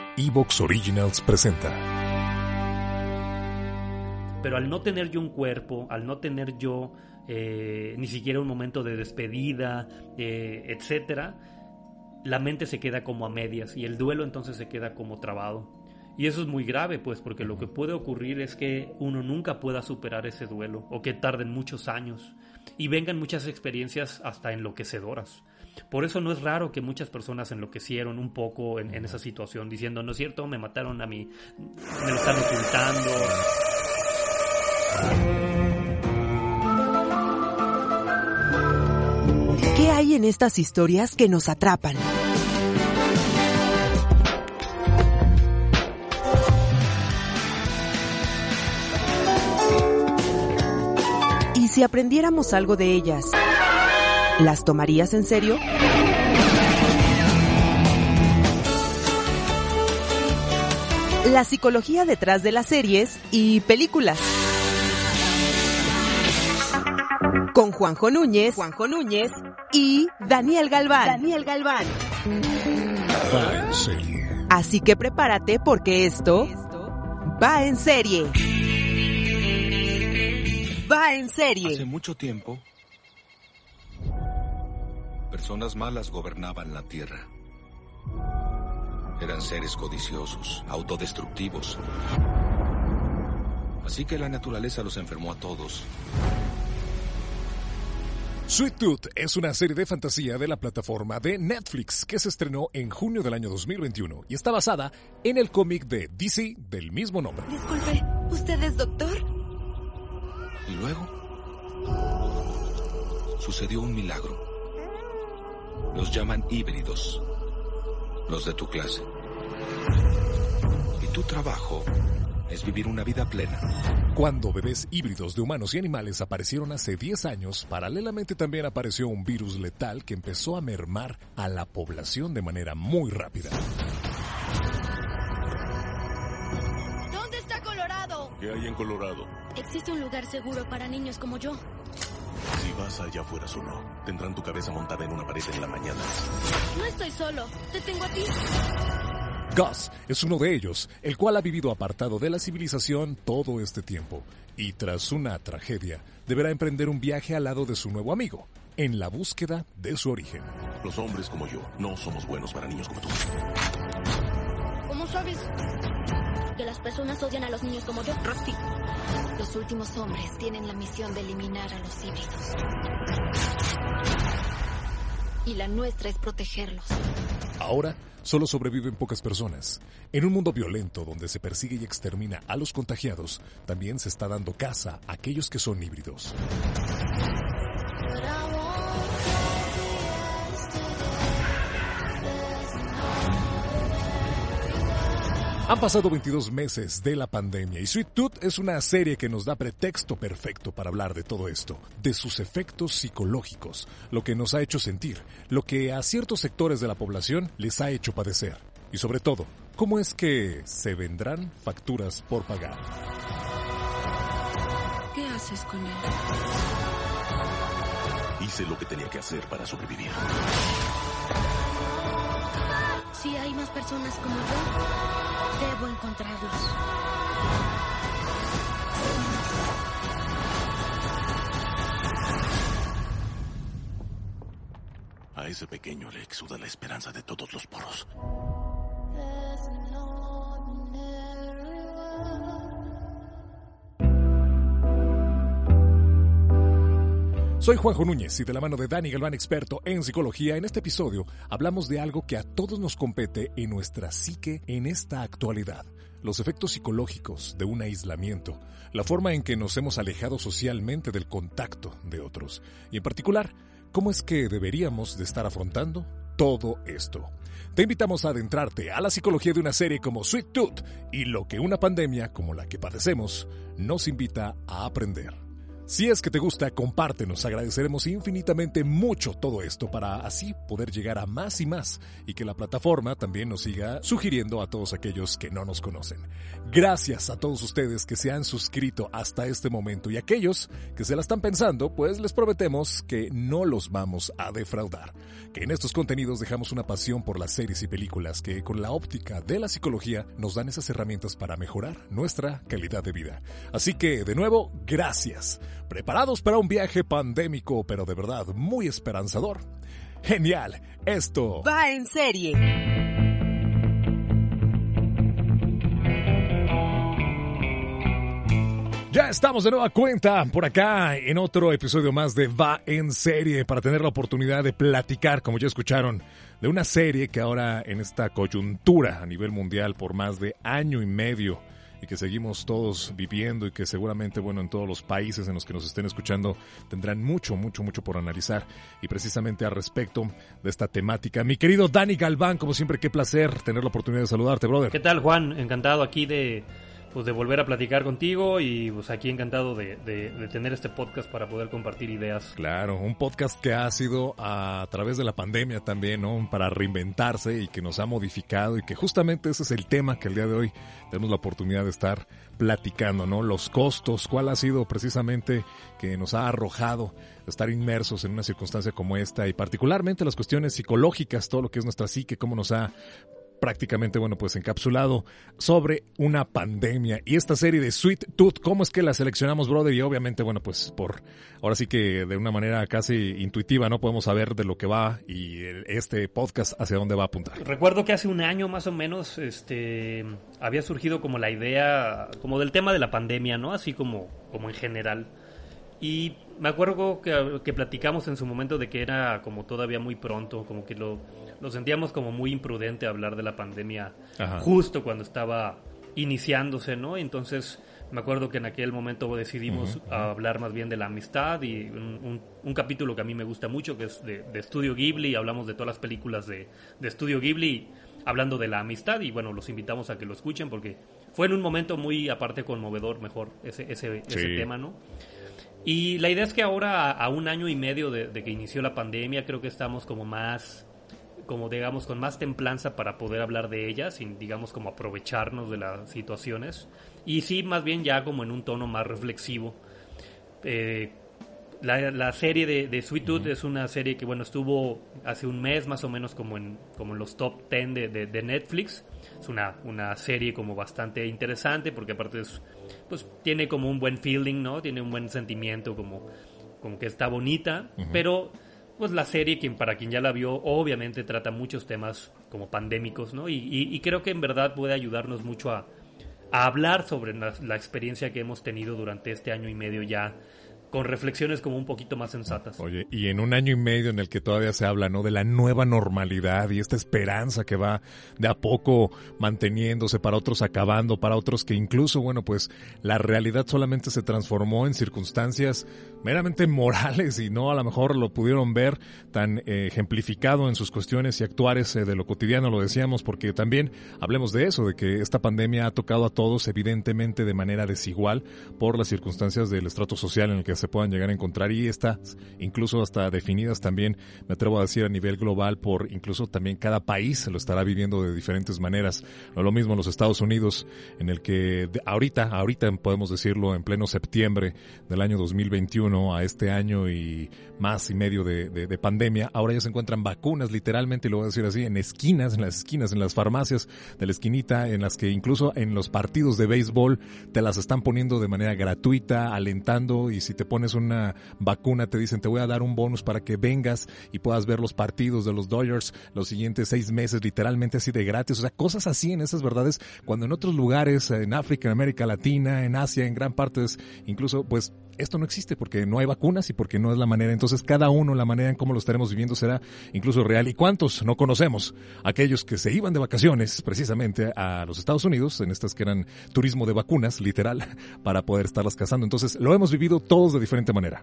Evox Originals presenta. Pero al no tener yo un cuerpo, al no tener yo ni siquiera un momento de despedida, etcétera, la mente se queda como a medias y el duelo entonces se queda como trabado. Y eso es muy grave, pues, porque lo que puede ocurrir es que uno nunca pueda superar ese duelo o que tarden muchos años y vengan muchas experiencias hasta enloquecedoras. Por eso no es raro que muchas personas enloquecieron un poco en esa situación, diciendo, no es cierto, me mataron a mí, me lo están ocultando. ¿Qué hay en estas historias que nos atrapan? ¿Y si aprendiéramos algo de ellas, las tomarías en serio? La psicología detrás de las series y películas. Con Juanjo Núñez y Daniel Galván. Va en serio. Así que prepárate porque esto va en serie. Va en serie. Hace mucho tiempo, personas malas gobernaban la tierra. Eran seres codiciosos, autodestructivos. Así que la naturaleza los enfermó a todos. Sweet Tooth es una serie de fantasía de la plataforma de Netflix que se estrenó en junio del año 2021 y está basada en el cómic de DC del mismo nombre. Disculpe, ¿usted es doctor? Y luego sucedió un milagro. Los llaman híbridos, los de tu clase. Y tu trabajo es vivir una vida plena. Cuando bebés híbridos de humanos y animales aparecieron hace 10 años, paralelamente también apareció un virus letal que empezó a mermar a la población de manera muy rápida. ¿Dónde está Colorado? ¿Qué hay en Colorado? Existe un lugar seguro para niños como yo. Si vas allá afuera solo, tendrán tu cabeza montada en una pared en la mañana. No estoy solo, te tengo a ti. Gus es uno de ellos, el cual ha vivido apartado de la civilización todo este tiempo y tras una tragedia deberá emprender un viaje al lado de su nuevo amigo, en la búsqueda de su origen. Los hombres como yo no somos buenos para niños como tú. ¿Cómo sabes que las personas odian a los niños como yo? Rusty. Los últimos hombres tienen la misión de eliminar a los híbridos. Y la nuestra es protegerlos. Ahora solo sobreviven pocas personas. En un mundo violento donde se persigue y extermina a los contagiados, también se está dando caza a aquellos que son híbridos. Han pasado 22 meses de la pandemia y Sweet Tooth es una serie que nos da pretexto perfecto para hablar de todo esto, de sus efectos psicológicos, lo que nos ha hecho sentir, lo que a ciertos sectores de la población les ha hecho padecer y sobre todo, cómo es que se vendrán facturas por pagar. ¿Qué haces con él? Hice lo que tenía que hacer para sobrevivir. Si hay más personas como yo, debo encontrarlos. A ese pequeño le exuda la esperanza de todos los poros. Soy Juanjo Núñez y de la mano de Dani Galván, experto en psicología, en este episodio hablamos de algo que a todos nos compete en nuestra psique en esta actualidad. Los efectos psicológicos de un aislamiento, la forma en que nos hemos alejado socialmente del contacto de otros y en particular, cómo es que deberíamos de estar afrontando todo esto. Te invitamos a adentrarte a la psicología de una serie como Sweet Tooth y lo que una pandemia como la que padecemos nos invita a aprender. Si es que te gusta, compártenos. Agradeceremos infinitamente mucho todo esto para así poder llegar a más y más y que la plataforma también nos siga sugiriendo a todos aquellos que no nos conocen. Gracias a todos ustedes que se han suscrito hasta este momento y aquellos que se la están pensando, pues les prometemos que no los vamos a defraudar. Que en estos contenidos dejamos una pasión por las series y películas que con la óptica de la psicología nos dan esas herramientas para mejorar nuestra calidad de vida. Así que, de nuevo, gracias. ¿Preparados para un viaje pandémico, pero de verdad muy esperanzador? ¡Genial! Esto va en serie. Ya estamos de nueva cuenta por acá en otro episodio más de Va en Serie para tener la oportunidad de platicar, como ya escucharon, de una serie que ahora en esta coyuntura a nivel mundial por más de año y medio y que seguimos todos viviendo y que seguramente, bueno, en todos los países en los que nos estén escuchando tendrán mucho por analizar y precisamente al respecto de esta temática. Mi querido Dani Galván, como siempre, qué placer tener la oportunidad de saludarte, brother. ¿Qué tal, Juan? Encantado aquí de volver a platicar contigo y pues aquí encantado de tener este podcast para poder compartir ideas. Claro, un podcast que ha sido a través de la pandemia también, ¿no? Para reinventarse y que nos ha modificado y que justamente ese es el tema que el día de hoy tenemos la oportunidad de estar platicando, ¿no? Los costos, cuál ha sido precisamente que nos ha arrojado estar inmersos en una circunstancia como esta y particularmente las cuestiones psicológicas, todo lo que es nuestra psique, cómo nos ha prácticamente, bueno, pues encapsulado sobre una pandemia. Y esta serie de Sweet Tooth, ¿cómo es que la seleccionamos, brother? Y obviamente, bueno, pues ahora sí que de una manera casi intuitiva, ¿no? Podemos saber de lo que va y este podcast hacia dónde va a apuntar. Recuerdo que hace un año más o menos, había surgido como la idea, como del tema de la pandemia, ¿no? Así como en general. Y me acuerdo que platicamos en su momento de que era como todavía muy pronto, como que lo sentíamos como muy imprudente hablar de la pandemia. Ajá. Justo cuando estaba iniciándose, ¿no? Entonces me acuerdo que en aquel momento decidimos hablar más bien de la amistad y un capítulo que a mí me gusta mucho, que es de Estudio Ghibli. Hablamos de todas las películas de Estudio Ghibli hablando de la amistad y bueno, los invitamos a que lo escuchen porque fue en un momento muy aparte conmovedor, mejor ese tema, ¿no? Y la idea es que ahora, a un año y medio de que inició la pandemia, creo que estamos como digamos, con más templanza para poder hablar de ella, sin, digamos, como aprovecharnos de las situaciones. Y sí, más bien ya como en un tono más reflexivo. La serie de Sweet Tooth es una serie que, bueno, estuvo hace un mes más o menos como en los top 10 de Netflix. Es una serie como bastante interesante porque aparte pues tiene como un buen feeling, ¿no? Tiene un buen sentimiento, como que está bonita, pero pues la serie, para quien ya la vio, obviamente trata muchos temas como pandémicos, ¿no? Y creo que en verdad puede ayudarnos mucho a hablar sobre la experiencia que hemos tenido durante este año y medio ya, con reflexiones como un poquito más sensatas. Oye, y en un año y medio en el que todavía se habla, ¿no? De la nueva normalidad y esta esperanza que va de a poco manteniéndose, para otros acabando, para otros que incluso, bueno, pues la realidad solamente se transformó en circunstancias meramente morales y no a lo mejor lo pudieron ver tan ejemplificado en sus cuestiones y actuares de lo cotidiano, lo decíamos, porque también hablemos de eso, de que esta pandemia ha tocado a todos evidentemente de manera desigual por las circunstancias del estrato social en el que se puedan llegar a encontrar y estas incluso hasta definidas también, me atrevo a decir, a nivel global por incluso también cada país lo estará viviendo de diferentes maneras. No lo mismo en los Estados Unidos, en el que ahorita podemos decirlo, en pleno septiembre del año 2021 a este año y más y medio de pandemia, ahora ya se encuentran vacunas literalmente, y lo voy a decir así, en las esquinas, en las farmacias de la esquinita, en las que incluso en los partidos de béisbol te las están poniendo de manera gratuita, alentando, y si te pones una vacuna te dicen te voy a dar un bonus para que vengas y puedas ver los partidos de los Dodgers los siguientes 6 meses literalmente así de gratis. O sea, cosas así en esas verdades, cuando en otros lugares, en África, en América Latina, en Asia, en gran parte incluso pues esto no existe porque no hay vacunas y porque no es la manera. Entonces cada uno, la manera en cómo lo estaremos viviendo será incluso real. ¿Y cuántos no conocemos? Aquellos que se iban de vacaciones precisamente a los Estados Unidos, en estas que eran turismo de vacunas, literal, para poder estarlas cazando. Entonces lo hemos vivido todos de diferente manera.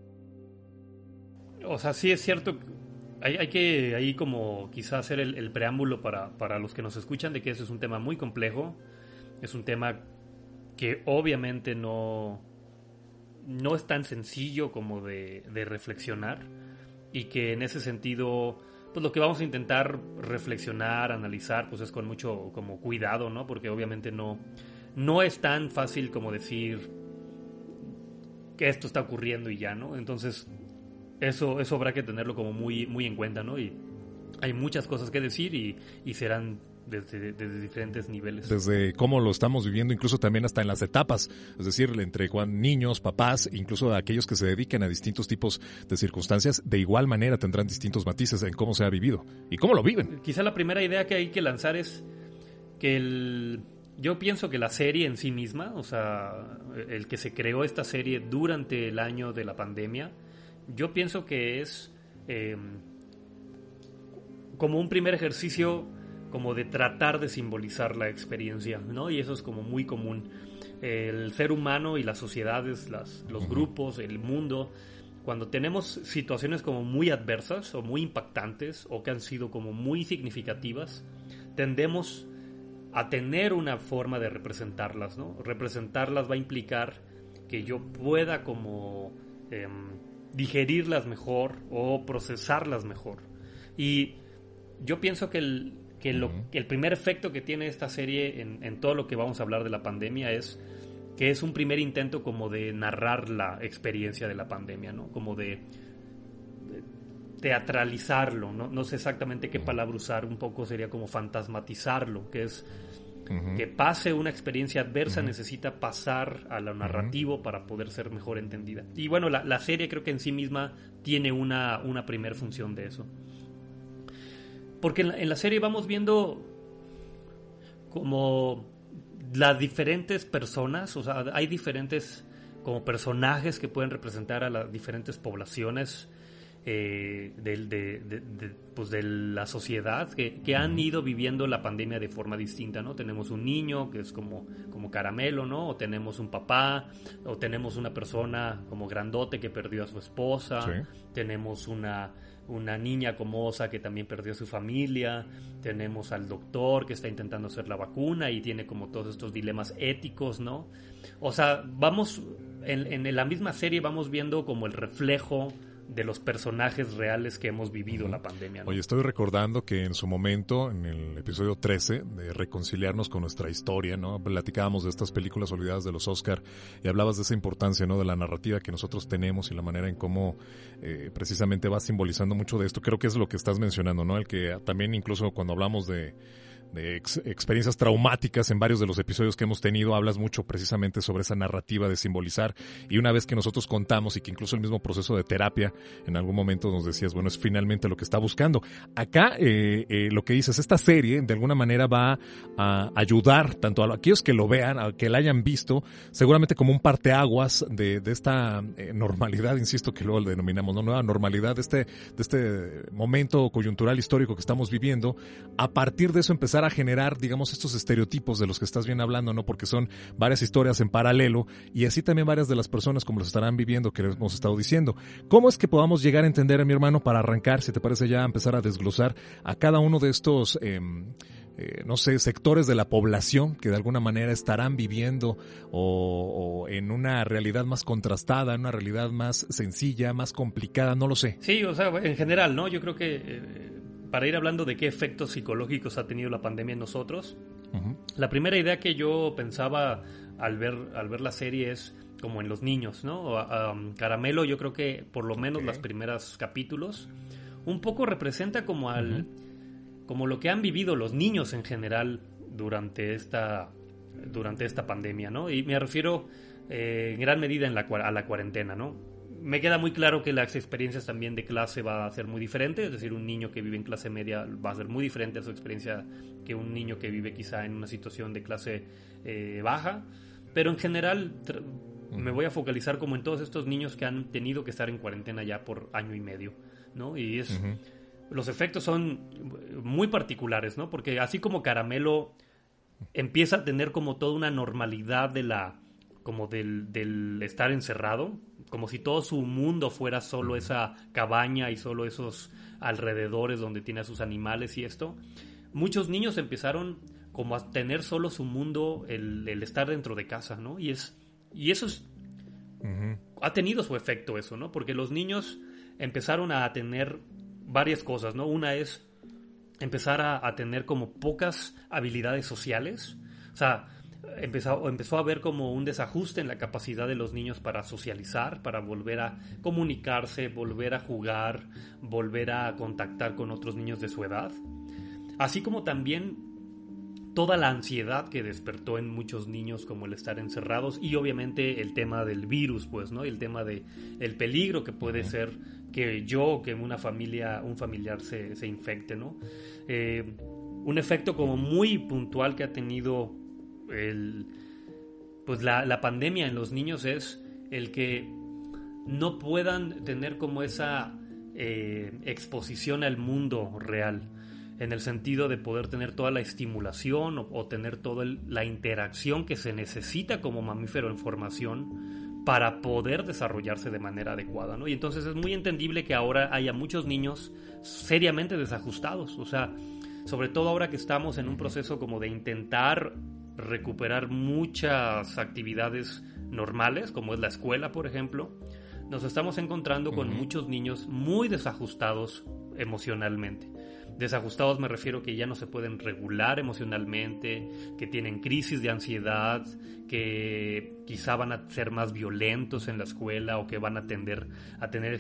O sea, sí es cierto. Hay que ahí como quizá hacer el preámbulo para los que nos escuchan de que ese es un tema muy complejo. Es un tema que obviamente no no es tan sencillo como de reflexionar, y que en ese sentido, pues lo que vamos a intentar reflexionar, analizar, pues es con mucho como cuidado, ¿no? Porque obviamente no es tan fácil como decir que esto está ocurriendo y ya, ¿no? Entonces eso habrá que tenerlo como muy, muy en cuenta, ¿no? Y hay muchas cosas que decir y serán desde diferentes niveles. Desde cómo lo estamos viviendo, incluso también hasta en las etapas, es decir, entre niños, papás, incluso aquellos que se dediquen a distintos tipos de circunstancias, de igual manera tendrán distintos matices en cómo se ha vivido y cómo lo viven. Quizá la primera idea que hay que lanzar es que yo pienso que la serie en sí misma, o sea, el que se creó esta serie durante el año de la pandemia, yo pienso que es como un primer ejercicio como de tratar de simbolizar la experiencia, ¿no? Y eso es como muy común. El ser humano y las sociedades, los grupos, el mundo, cuando tenemos situaciones como muy adversas o muy impactantes o que han sido como muy significativas, tendemos a tener una forma de representarlas, ¿no? Representarlas va a implicar que yo pueda como digerirlas mejor o procesarlas mejor. Y yo pienso que el primer efecto que tiene esta serie en todo lo que vamos a hablar de la pandemia es que es un primer intento como de narrar la experiencia de la pandemia, ¿no? Como de teatralizarlo, ¿no? No sé exactamente qué palabra usar, un poco sería como fantasmatizarlo, que es que pase una experiencia adversa, necesita pasar a lo narrativo para poder ser mejor entendida. Y bueno, la serie creo que en sí misma tiene una primer función de eso. Porque en la serie vamos viendo como las diferentes personas, o sea, hay diferentes como personajes que pueden representar a las diferentes poblaciones pues de la sociedad que han ido viviendo la pandemia de forma distinta, ¿no? Tenemos un niño que es como Caramelo, ¿no? O tenemos un papá, o tenemos una persona como grandote que perdió a su esposa, sí. Tenemos una niña como Osa que también perdió a su familia, tenemos al doctor que está intentando hacer la vacuna y tiene como todos estos dilemas éticos, ¿no? O sea, vamos en la misma serie vamos viendo como el reflejo de los personajes reales que hemos vivido la pandemia, ¿no? Oye, estoy recordando que en su momento, en el episodio 13, de reconciliarnos con nuestra historia, ¿no? Platicábamos de estas películas olvidadas de los Oscar y hablabas de esa importancia, ¿no? De la narrativa que nosotros tenemos y la manera en cómo precisamente va simbolizando mucho de esto. Creo que es lo que estás mencionando, ¿no? El que también incluso cuando hablamos de experiencias traumáticas en varios de los episodios que hemos tenido, hablas mucho precisamente sobre esa narrativa de simbolizar, y una vez que nosotros contamos y que incluso el mismo proceso de terapia en algún momento nos decías, bueno, es finalmente lo que está buscando. Acá lo que dices, esta serie de alguna manera va a ayudar tanto a aquellos que lo vean, a que la hayan visto, seguramente como un parteaguas de esta normalidad, insisto, que luego le denominamos, ¿no? Nueva normalidad, de este momento coyuntural histórico que estamos viviendo. A partir de eso empezar a generar, digamos, estos estereotipos de los que estás bien hablando, ¿no? Porque son varias historias en paralelo y así también varias de las personas como los estarán viviendo que les hemos estado diciendo. ¿Cómo es que podamos llegar a entender, mi hermano, para arrancar, si te parece ya empezar a desglosar a cada uno de estos, no sé, sectores de la población que de alguna manera estarán viviendo o en una realidad más contrastada, en una realidad más sencilla, más complicada, no lo sé? Sí, o sea, en general, ¿no? Yo creo que para ir hablando de qué efectos psicológicos ha tenido la pandemia en nosotros, la primera idea que yo pensaba al ver la serie es como en los niños, ¿no? Caramelo, yo creo que por lo menos los primeros capítulos un poco representa como como lo que han vivido los niños en general durante esta pandemia, ¿no? Y me refiero en gran medida a la cuarentena, ¿no? Me queda muy claro que las experiencias también de clase va a ser muy diferente, es decir, un niño que vive en clase media va a ser muy diferente a su experiencia que un niño que vive quizá en una situación de clase baja, pero en general me voy a focalizar como en todos estos niños que han tenido que estar en cuarentena ya por año y medio, ¿no? Y los efectos son muy particulares, ¿no? Porque así como Caramelo empieza a tener como toda una normalidad del estar encerrado, como si todo su mundo fuera solo esa cabaña y solo esos alrededores donde tiene a sus animales y esto. Muchos niños empezaron como a tener solo su mundo, el estar dentro de casa, ¿no? Y eso es ha tenido su efecto eso, ¿no? Porque los niños empezaron a tener varias cosas, ¿no? Una es empezar a tener como pocas habilidades sociales. O sea, empezó a haber como un desajuste en la capacidad de los niños para socializar, para volver a comunicarse, volver a jugar, volver a contactar con otros niños de su edad. Así como también toda la ansiedad que despertó en muchos niños, como el estar encerrados, y obviamente el tema del virus, pues, ¿no? El tema de el peligro que puede ser que un familiar se infecte, ¿no? Un efecto como muy puntual que ha tenido la pandemia en los niños es el que no puedan tener como esa exposición al mundo real, en el sentido de poder tener toda la estimulación o tener toda la interacción que se necesita como mamífero en formación para poder desarrollarse de manera adecuada, ¿no? Y entonces es muy entendible que ahora haya muchos niños seriamente desajustados, o sea, sobre todo ahora que estamos en un proceso como de intentar recuperar muchas actividades normales, como es la escuela, por ejemplo. Nos estamos encontrando con muchos niños muy desajustados emocionalmente. Desajustados me refiero que ya no se pueden regular emocionalmente, que tienen crisis de ansiedad, que quizá van a ser más violentos en la escuela o que van a tender a tener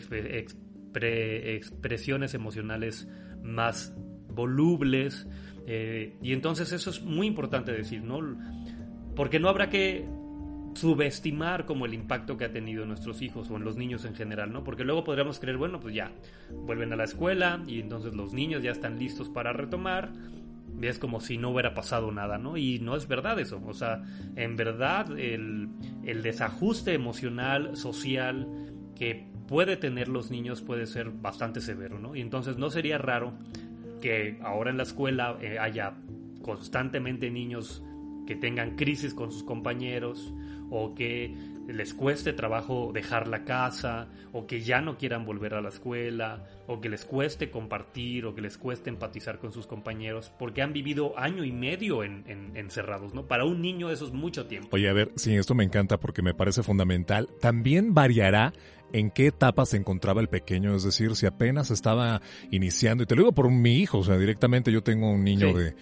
expresiones emocionales más volubles. Y entonces eso es muy importante decir, ¿no? Porque no habrá que subestimar como el impacto que ha tenido en nuestros hijos o en los niños en general, ¿no? Porque luego podríamos creer, bueno, pues ya, vuelven a la escuela y entonces los niños ya están listos para retomar, y es como si no hubiera pasado nada, ¿no? Y no es verdad eso, o sea, en verdad el desajuste emocional, social que puede tener los niños puede ser bastante severo, ¿no? Y entonces no sería raro que ahora en la escuela haya constantemente niños que tengan crisis con sus compañeros, o que les cueste trabajo dejar la casa, o que ya no quieran volver a la escuela, o que les cueste compartir, o que les cueste empatizar con sus compañeros, porque han vivido año y medio encerrados, ¿no? Para un niño eso es mucho tiempo. Oye, a ver, sí, esto me encanta porque me parece fundamental. También variará en qué etapa se encontraba el pequeño, es decir, si apenas estaba iniciando, y te lo digo por mi hijo, o sea, directamente yo tengo un niño de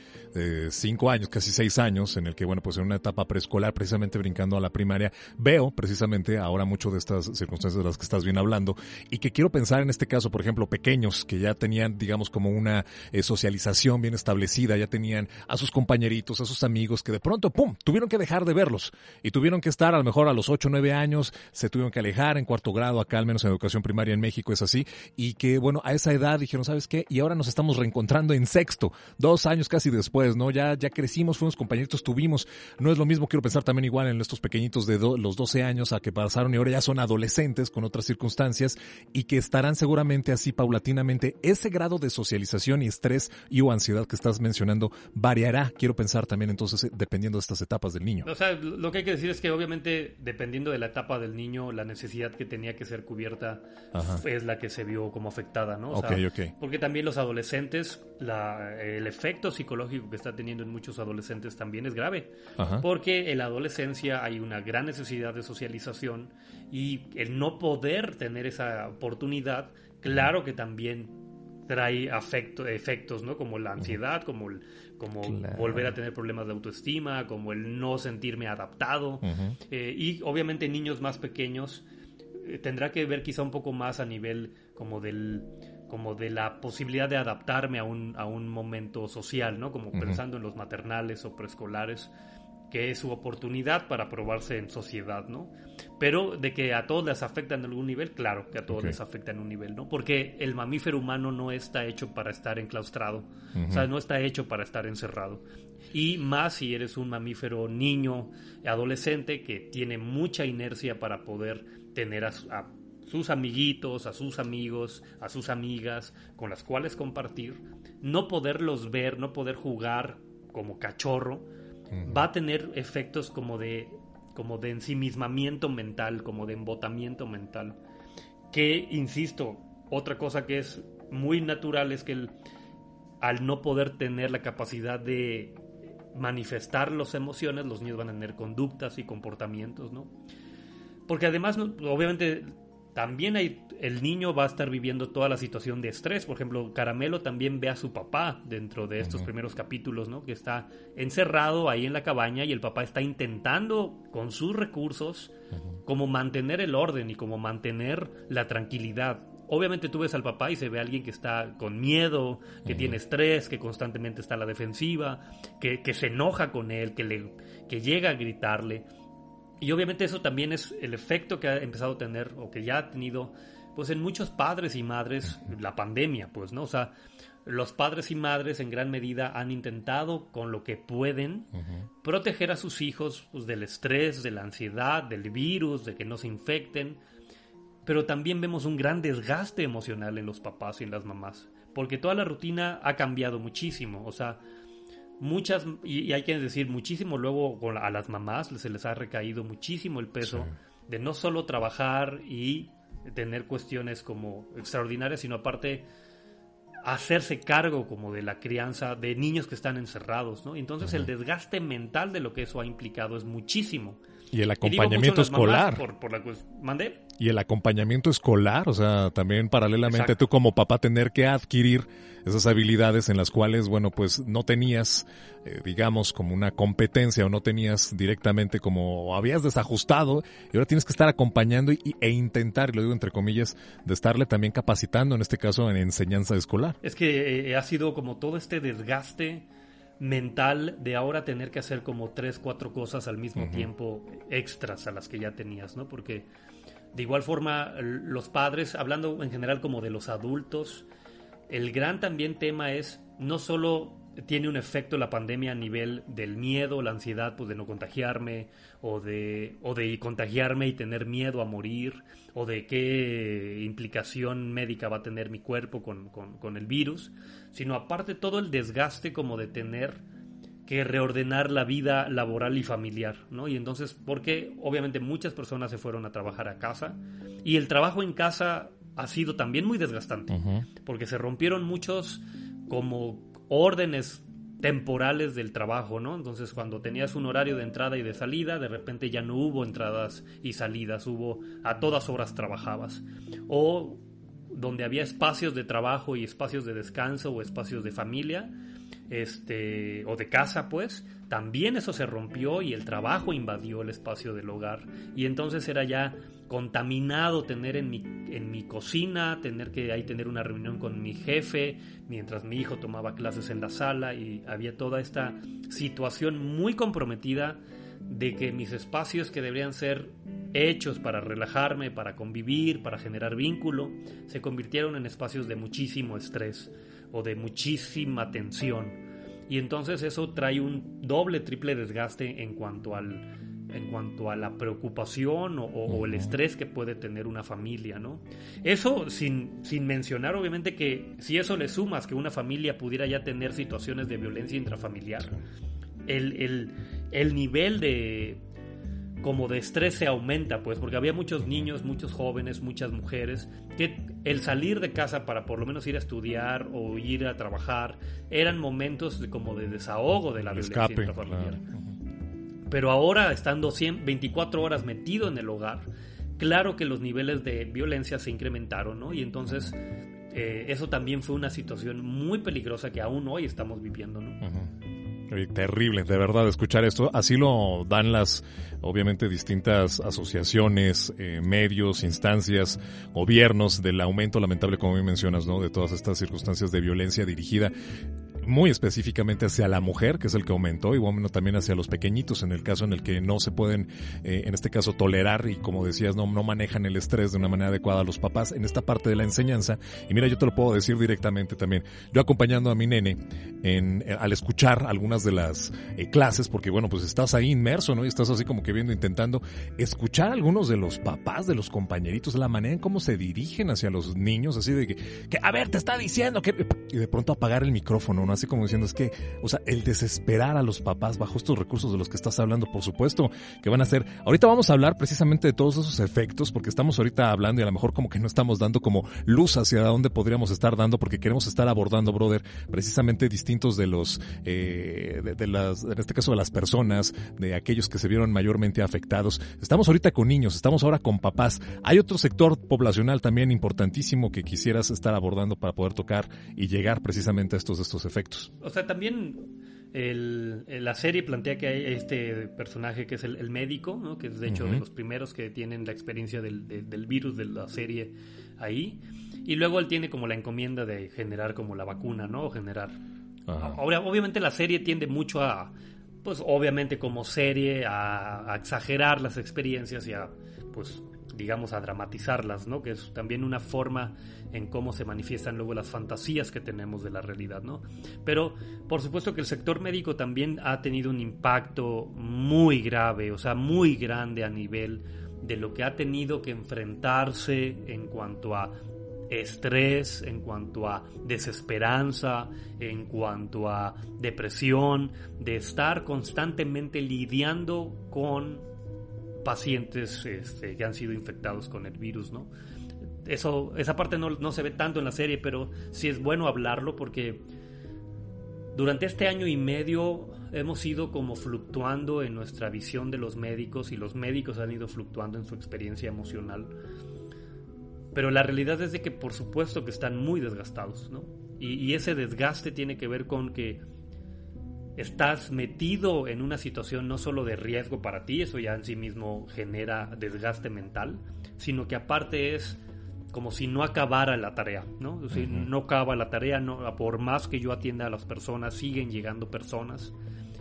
5 años, casi 6 años, en el que, bueno, pues en una etapa preescolar, precisamente brincando a la primaria, veo precisamente ahora mucho de estas circunstancias de las que estás bien hablando, y que quiero pensar en este caso, por ejemplo, pequeños que ya tenían, digamos, como una socialización bien establecida, ya tenían a sus compañeritos, a sus amigos, que de pronto, ¡pum!, tuvieron que dejar de verlos, y tuvieron que estar a lo mejor a los 8 o 9 años, se tuvieron que alejar en cuarto grado, acá al menos en educación primaria en México es así, y que, bueno, a esa edad dijeron, ¿sabes qué? Y ahora nos estamos reencontrando en sexto, 2 años casi después, ¿no? Ya crecimos, fuimos compañeritos, tuvimos, no es lo mismo, quiero pensar también igual en estos pequeñitos de los 12 años a que pasaron y ahora ya son adolescentes con otras circunstancias y que estarán seguramente así paulatinamente. Ese grado de socialización y estrés o ansiedad que estás mencionando variará, quiero pensar también entonces, dependiendo de estas etapas del niño. O sea, lo que hay que decir es que obviamente dependiendo de la etapa del niño, la necesidad que tenía que ser cubierta es la que se vio como afectada, ¿no? O sea, porque también los adolescentes, el efecto psicológico que está teniendo en muchos adolescentes también es grave. Porque en la adolescencia hay una gran necesidad de socialización y el no poder tener esa oportunidad, claro que también trae efectos, ¿no? Como la ansiedad, como volver a tener problemas de autoestima, como el no sentirme adaptado. Y obviamente niños más pequeños tendrá que ver quizá un poco más a nivel como de la posibilidad de adaptarme a un momento social, ¿no? Como pensando en los maternales o preescolares, que es su oportunidad para probarse en sociedad, ¿no? Pero de que a todos les afecta en algún nivel, claro que a todos les afecta en un nivel, ¿no? Porque el mamífero humano no está hecho para estar enclaustrado, o sea, no está hecho para estar encerrado. Y más si eres un mamífero niño, adolescente, que tiene mucha inercia para poder tener a sus amiguitos, a sus amigos, a sus amigas, con las cuales compartir, no poderlos ver, no poder jugar como cachorro, va a tener efectos como de ensimismamiento mental, como de embotamiento mental. Que, insisto, otra cosa que es muy natural es que al no poder tener la capacidad de manifestar las emociones, los niños van a tener conductas y comportamientos, ¿no? Porque además, obviamente, también el niño va a estar viviendo toda la situación de estrés. Por ejemplo, Caramelo también ve a su papá dentro de estos primeros capítulos, ¿no? Que está encerrado ahí en la cabaña y el papá está intentando con sus recursos como mantener el orden y como mantener la tranquilidad. Obviamente tú ves al papá y se ve a alguien que está con miedo, que tiene estrés, que constantemente está a la defensiva, que se enoja con él, que llega a gritarle. Y obviamente eso también es el efecto que ha empezado a tener, o que ya ha tenido, pues en muchos padres y madres, la pandemia, pues, ¿no? O sea, los padres y madres en gran medida han intentado, con lo que pueden, proteger a sus hijos, pues, del estrés, de la ansiedad, del virus, de que no se infecten. Pero también vemos un gran desgaste emocional en los papás y en las mamás, porque toda la rutina ha cambiado muchísimo. O sea, muchas, y hay que decir muchísimo, luego a las mamás se les ha recaído muchísimo el peso de no solo trabajar y tener cuestiones como extraordinarias, sino aparte hacerse cargo como de la crianza de niños que están encerrados, ¿no? Entonces el desgaste mental de lo que eso ha implicado es muchísimo. Y el acompañamiento escolar. ¿Mandé? Y el acompañamiento escolar, o sea, también paralelamente tú como papá tener que adquirir esas habilidades en las cuales, bueno, pues no tenías, digamos, como una competencia o no tenías directamente como habías desajustado y ahora tienes que estar acompañando e intentar, y lo digo entre comillas, de estarle también capacitando, en este caso en enseñanza escolar. Es que ha sido como todo este desgaste mental de ahora tener que hacer como 3, 4 cosas al mismo tiempo extras a las que ya tenías, ¿no? Porque de igual forma los padres, hablando en general como de los adultos, el gran también tema es no solo tiene un efecto la pandemia a nivel del miedo, la ansiedad, pues de no contagiarme o de contagiarme y tener miedo a morir, o de qué implicación médica va a tener mi cuerpo con el virus, sino aparte todo el desgaste como de tener que reordenar la vida laboral y familiar, ¿no? Y entonces, porque obviamente muchas personas se fueron a trabajar a casa y el trabajo en casa ha sido también muy desgastante, porque se rompieron muchos como órdenes temporales del trabajo, ¿no? Entonces, cuando tenías un horario de entrada y de salida, de repente ya no hubo entradas y salidas, a todas horas trabajabas. O donde había espacios de trabajo y espacios de descanso o espacios de familia, o de casa, pues, también eso se rompió y el trabajo invadió el espacio del hogar. Y entonces era ya contaminado tener en mi cocina, tener una reunión con mi jefe mientras mi hijo tomaba clases en la sala, y había toda esta situación muy comprometida de que mis espacios que deberían ser hechos para relajarme, para convivir, para generar vínculo, se convirtieron en espacios de muchísimo estrés o de muchísima tensión. Y entonces eso trae un doble, triple desgaste en cuanto a la preocupación o el estrés que puede tener una familia, ¿no? Eso sin mencionar, obviamente, que si eso le sumas que una familia pudiera ya tener situaciones de violencia intrafamiliar, el nivel de estrés se aumenta, pues, porque había muchos niños, muchos jóvenes, muchas mujeres, que el salir de casa para por lo menos ir a estudiar o ir a trabajar eran momentos de desahogo de la violencia intrafamiliar. Claro. Pero ahora, estando 24 horas metido en el hogar, claro que los niveles de violencia se incrementaron, ¿no? Y entonces eso también fue una situación muy peligrosa que aún hoy estamos viviendo, ¿no? Terrible, de verdad, escuchar esto. Así lo dan las, obviamente, distintas asociaciones, medios, instancias, gobiernos, del aumento lamentable, como bien mencionas, ¿no? De todas estas circunstancias de violencia dirigida muy específicamente hacia la mujer, que es el que aumentó, y bueno, también hacia los pequeñitos, en el caso en el que no se pueden, en este caso, tolerar, y como decías, no manejan el estrés de una manera adecuada a los papás en esta parte de la enseñanza. Y mira, yo te lo puedo decir directamente también. Yo acompañando a mi nene al escuchar algunas de las clases, porque bueno, pues estás ahí inmerso, ¿no? Y estás así como que viendo, intentando escuchar a algunos de los papás, de los compañeritos, la manera en cómo se dirigen hacia los niños, así de que a ver, te está diciendo que... Y de pronto apagar el micrófono, ¿no? ¿no? Así como diciendo, es que, o sea, el desesperar a los papás bajo estos recursos de los que estás hablando, por supuesto, que van a ser... Ahorita vamos a hablar precisamente de todos esos efectos, porque estamos ahorita hablando y a lo mejor como que no estamos dando como luz hacia dónde podríamos estar dando, porque queremos estar abordando, brother, precisamente distintos de los, en este caso de las personas, de aquellos que se vieron mayormente afectados. Estamos ahorita con niños, estamos ahora con papás. Hay otro sector poblacional también importantísimo que quisieras estar abordando para poder tocar y llegar precisamente a estos efectos. O sea, también la serie plantea que hay este personaje que es el médico, ¿no? Que es de hecho de los primeros que tienen la experiencia del virus de la serie ahí, y luego él tiene como la encomienda de generar como la vacuna, ¿no? O generar. Ahora, obviamente la serie tiende mucho a, pues obviamente como serie, a exagerar las experiencias y a, pues digamos, a dramatizarlas, ¿no? Que es también una forma en cómo se manifiestan luego las fantasías que tenemos de la realidad, ¿no? Pero, por supuesto que el sector médico también ha tenido un impacto muy grave, o sea, muy grande a nivel de lo que ha tenido que enfrentarse en cuanto a estrés, en cuanto a desesperanza, en cuanto a depresión, de estar constantemente lidiando con pacientes que han sido infectados con el virus, ¿no? Esa parte no se ve tanto en la serie, pero sí es bueno hablarlo porque durante este año y medio hemos ido como fluctuando en nuestra visión de los médicos y los médicos han ido fluctuando en su experiencia emocional. Pero la realidad es de que por supuesto que están muy desgastados, ¿no? Y ese desgaste tiene que ver con que estás metido en una situación no solo de riesgo para ti, eso ya en sí mismo genera desgaste mental, sino que aparte es como si no acabara la tarea, ¿no? O sea, no acaba la tarea, no, por más que yo atienda a las personas, siguen llegando personas,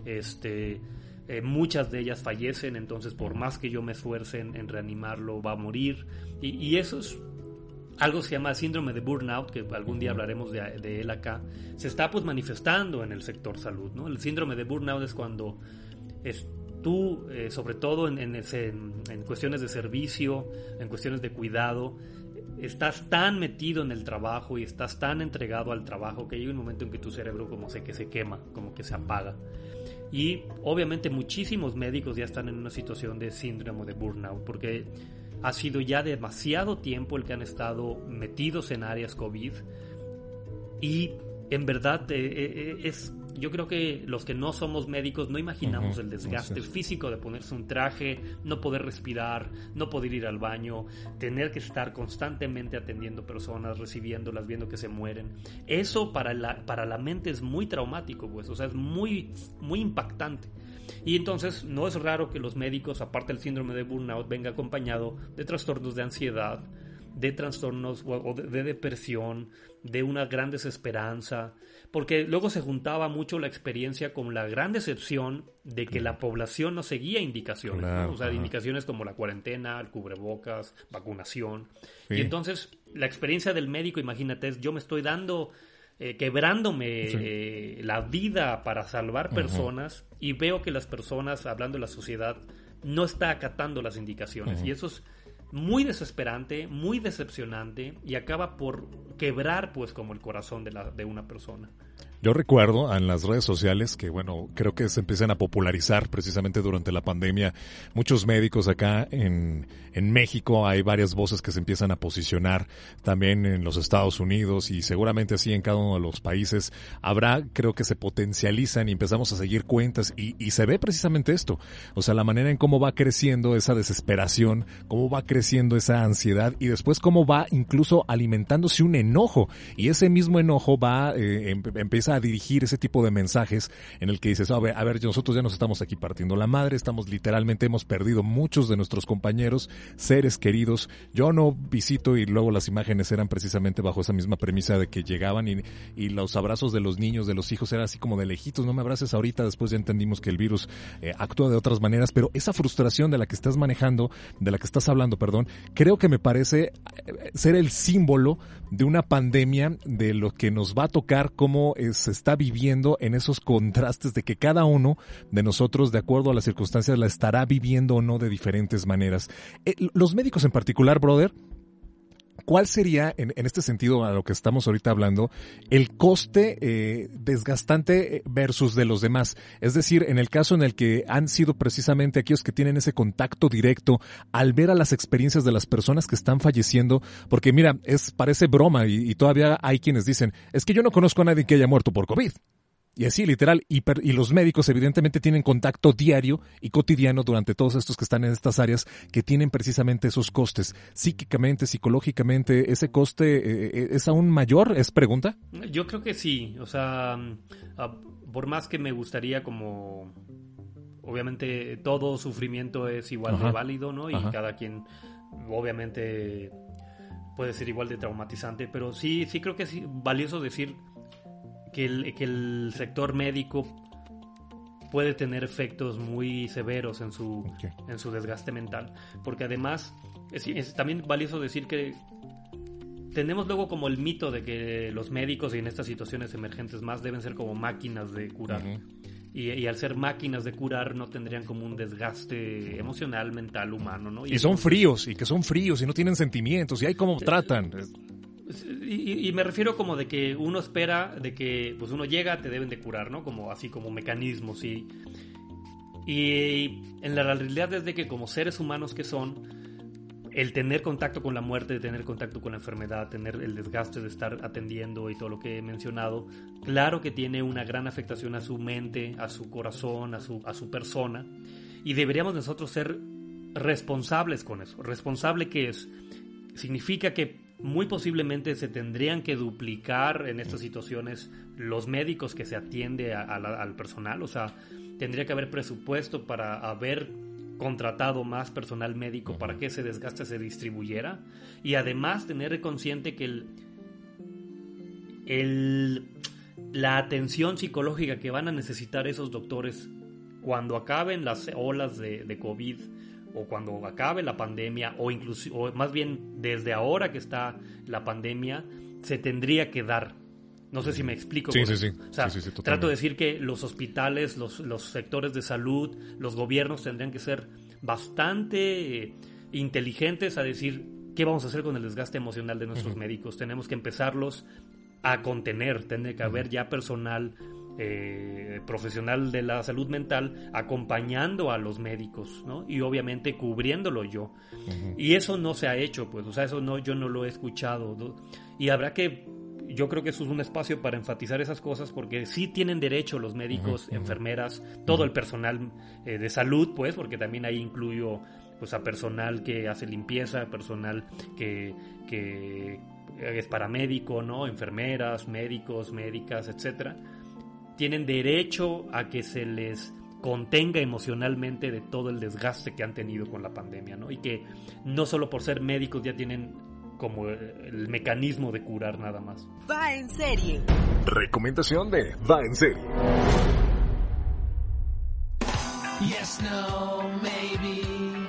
muchas de ellas fallecen, entonces por más que yo me esfuerce en reanimarlo, va a morir, y eso es algo que se llama síndrome de burnout, que algún día hablaremos de él acá, se está pues manifestando en el sector salud, ¿no? El síndrome de burnout es cuando tú, sobre todo en cuestiones de servicio, en cuestiones de cuidado, estás tan metido en el trabajo y estás tan entregado al trabajo que llega un momento en que tu cerebro como que se quema, como que se apaga. Y obviamente muchísimos médicos ya están en una situación de síndrome de burnout, porque ha sido ya demasiado tiempo el que han estado metidos en áreas COVID y en verdad yo creo que los que no somos médicos no imaginamos el desgaste físico de ponerse un traje, no poder respirar, no poder ir al baño, tener que estar constantemente atendiendo personas, recibiéndolas, viendo que se mueren. Eso para la mente es muy traumático, pues, o sea, es muy, muy impactante. Y entonces no es raro que los médicos, aparte del síndrome de burnout, venga acompañado de trastornos de ansiedad, de trastornos de depresión, de una gran desesperanza, porque luego se juntaba mucho la experiencia con la gran decepción de que la población no seguía indicaciones, claro, ¿no? O sea, indicaciones como la cuarentena, el cubrebocas, vacunación. Sí. Y entonces la experiencia del médico, imagínate, es yo me estoy dando... quebrándome la vida para salvar personas y veo que las personas, hablando de la sociedad, no está acatando las indicaciones y eso es muy desesperante, muy decepcionante y acaba por quebrar pues como el corazón de una persona. Yo recuerdo en las redes sociales que, bueno, creo que se empiezan a popularizar precisamente durante la pandemia. Muchos médicos acá en México, hay varias voces que se empiezan a posicionar también en los Estados Unidos y seguramente así en cada uno de los países. Habrá, creo que se potencializan y empezamos a seguir cuentas y se ve precisamente esto. O sea, la manera en cómo va creciendo esa desesperación, cómo va creciendo esa ansiedad y después cómo va incluso alimentándose un enojo. Y ese mismo enojo va, empieza a dirigir ese tipo de mensajes en el que dices, a ver, nosotros ya nos estamos aquí partiendo la madre, hemos perdido muchos de nuestros compañeros, seres queridos, yo no visito y luego las imágenes eran precisamente bajo esa misma premisa de que llegaban y los abrazos de los niños, de los hijos, era así como de lejitos, no me abraces ahorita, después ya entendimos que el virus actúa de otras maneras, pero esa frustración de la que estás manejando, de la que estás hablando, creo que me parece ser el símbolo de una pandemia, de lo que nos va a tocar, cómo se está viviendo en esos contrastes de que cada uno de nosotros, de acuerdo a las circunstancias, la estará viviendo o no de diferentes maneras. Los médicos en particular, brother, ¿cuál sería, en este sentido, a lo que estamos ahorita hablando, el coste desgastante versus de los demás? Es decir, en el caso en el que han sido precisamente aquellos que tienen ese contacto directo al ver a las experiencias de las personas que están falleciendo, porque mira, parece broma y todavía hay quienes dicen, es que yo no conozco a nadie que haya muerto por COVID. Y así, literal, y los médicos evidentemente tienen contacto diario y cotidiano durante todos estos que están en estas áreas que tienen precisamente esos costes. Psíquicamente, psicológicamente, ¿ese coste es aún mayor? ¿Es pregunta? Yo creo que sí, o sea, por más que me gustaría como... Obviamente todo sufrimiento es igual de válido, ¿no? Y cada quien, obviamente, puede ser igual de traumatizante, pero sí creo que es valioso decir... que el sector médico puede tener efectos muy severos en su desgaste mental, porque además es también valioso decir que tenemos luego como el mito de que los médicos y en estas situaciones emergentes más deben ser como máquinas de curar, y al ser máquinas de curar no tendrían como un desgaste emocional, mental, humano, ¿no? Y son fríos, y que son fríos y no tienen sentimientos, y hay cómo tratan. Y me refiero como de que uno espera de que pues uno llega, te deben de curar, ¿no? Como así como mecanismos y en la realidad es de que como seres humanos que son, el tener contacto con la muerte, tener contacto con la enfermedad, tener el desgaste de estar atendiendo y todo lo que he mencionado, claro que tiene una gran afectación a su mente, a su corazón, a su persona, y deberíamos nosotros ser responsables con eso. ¿Responsable qué es? Significa que muy posiblemente se tendrían que duplicar en estas situaciones los médicos que se atiende al personal, o sea, tendría que haber presupuesto para haber contratado más personal médico para que ese desgaste se distribuyera, y además tener consciente que la atención psicológica que van a necesitar esos doctores cuando acaben las olas de COVID o cuando acabe la pandemia, o incluso, o más bien desde ahora que está la pandemia, se tendría que dar. No sé si me explico. Sí. O sea, sí, trato de decir que los hospitales, los sectores de salud, los gobiernos tendrían que ser bastante inteligentes a decir qué vamos a hacer con el desgaste emocional de nuestros médicos. Tenemos que empezarlos a contener, tiene que haber ya personal profesional de la salud mental acompañando a los médicos, ¿no? Y obviamente cubriéndolo yo. Y eso no se ha hecho, pues, o sea, eso no, yo no lo he escuchado, ¿no? Y habrá que, yo creo que eso es un espacio para enfatizar esas cosas, porque sí tienen derecho los médicos, enfermeras, todo el personal de salud, pues, porque también ahí incluyo pues a personal que hace limpieza, personal que es paramédico, ¿no? Enfermeras, médicos, médicas, etcétera. Tienen derecho a que se les contenga emocionalmente de todo el desgaste que han tenido con la pandemia, ¿no? Y que no solo por ser médicos ya tienen como el mecanismo de curar nada más. Va en serie. Recomendación de Va en serie. Yes, no, maybe.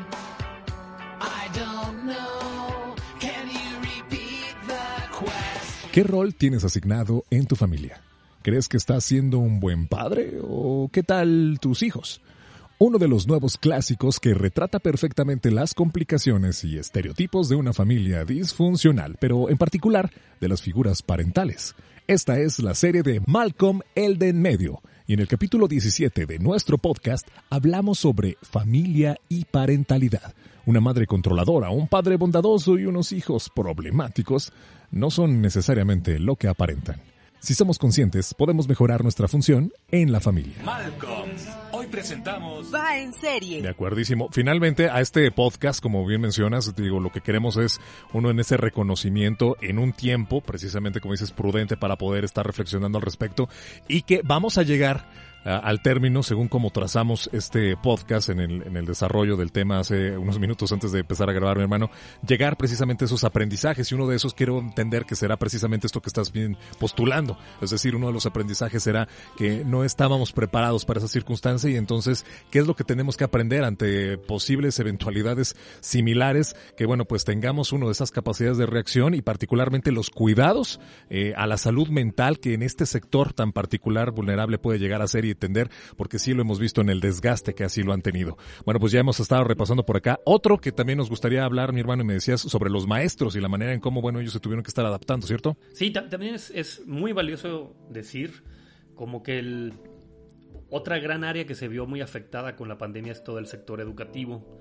I don't know. Can you repeat the question? ¿Qué rol tienes asignado en tu familia? ¿Crees que estás siendo un buen padre? ¿O qué tal tus hijos? Uno de los nuevos clásicos que retrata perfectamente las complicaciones y estereotipos de una familia disfuncional, pero en particular de las figuras parentales. Esta es la serie de Malcolm el de en medio, y en el capítulo 17 de nuestro podcast hablamos sobre familia y parentalidad. Una madre controladora, un padre bondadoso y unos hijos problemáticos no son necesariamente lo que aparentan. Si somos conscientes, podemos mejorar nuestra función en la familia. Malcolm, hoy presentamos... Va en serie. De acuerdísimo. Finalmente, a este podcast, como bien mencionas, digo, lo que queremos es uno en ese reconocimiento en un tiempo, precisamente como dices, prudente para poder estar reflexionando al respecto, y que vamos a llegar al término, según como trazamos este podcast en el desarrollo del tema hace unos minutos antes de empezar a grabar, mi hermano, llegar precisamente a esos aprendizajes, y uno de esos quiero entender que será precisamente esto que estás bien postulando. Es decir, uno de los aprendizajes será que no estábamos preparados para esa circunstancia, y entonces, ¿qué es lo que tenemos que aprender ante posibles eventualidades similares? Que bueno, pues tengamos uno de esas capacidades de reacción, y particularmente los cuidados a la salud mental que en este sector tan particular, vulnerable puede llegar a ser, y entender, porque sí lo hemos visto en el desgaste que así lo han tenido. Bueno, pues ya hemos estado repasando por acá. Otro que también nos gustaría hablar, mi hermano, y me decías sobre los maestros y la manera en cómo, bueno, ellos se tuvieron que estar adaptando, ¿cierto? Sí, también es muy valioso decir como que otra gran área que se vio muy afectada con la pandemia es todo el sector educativo.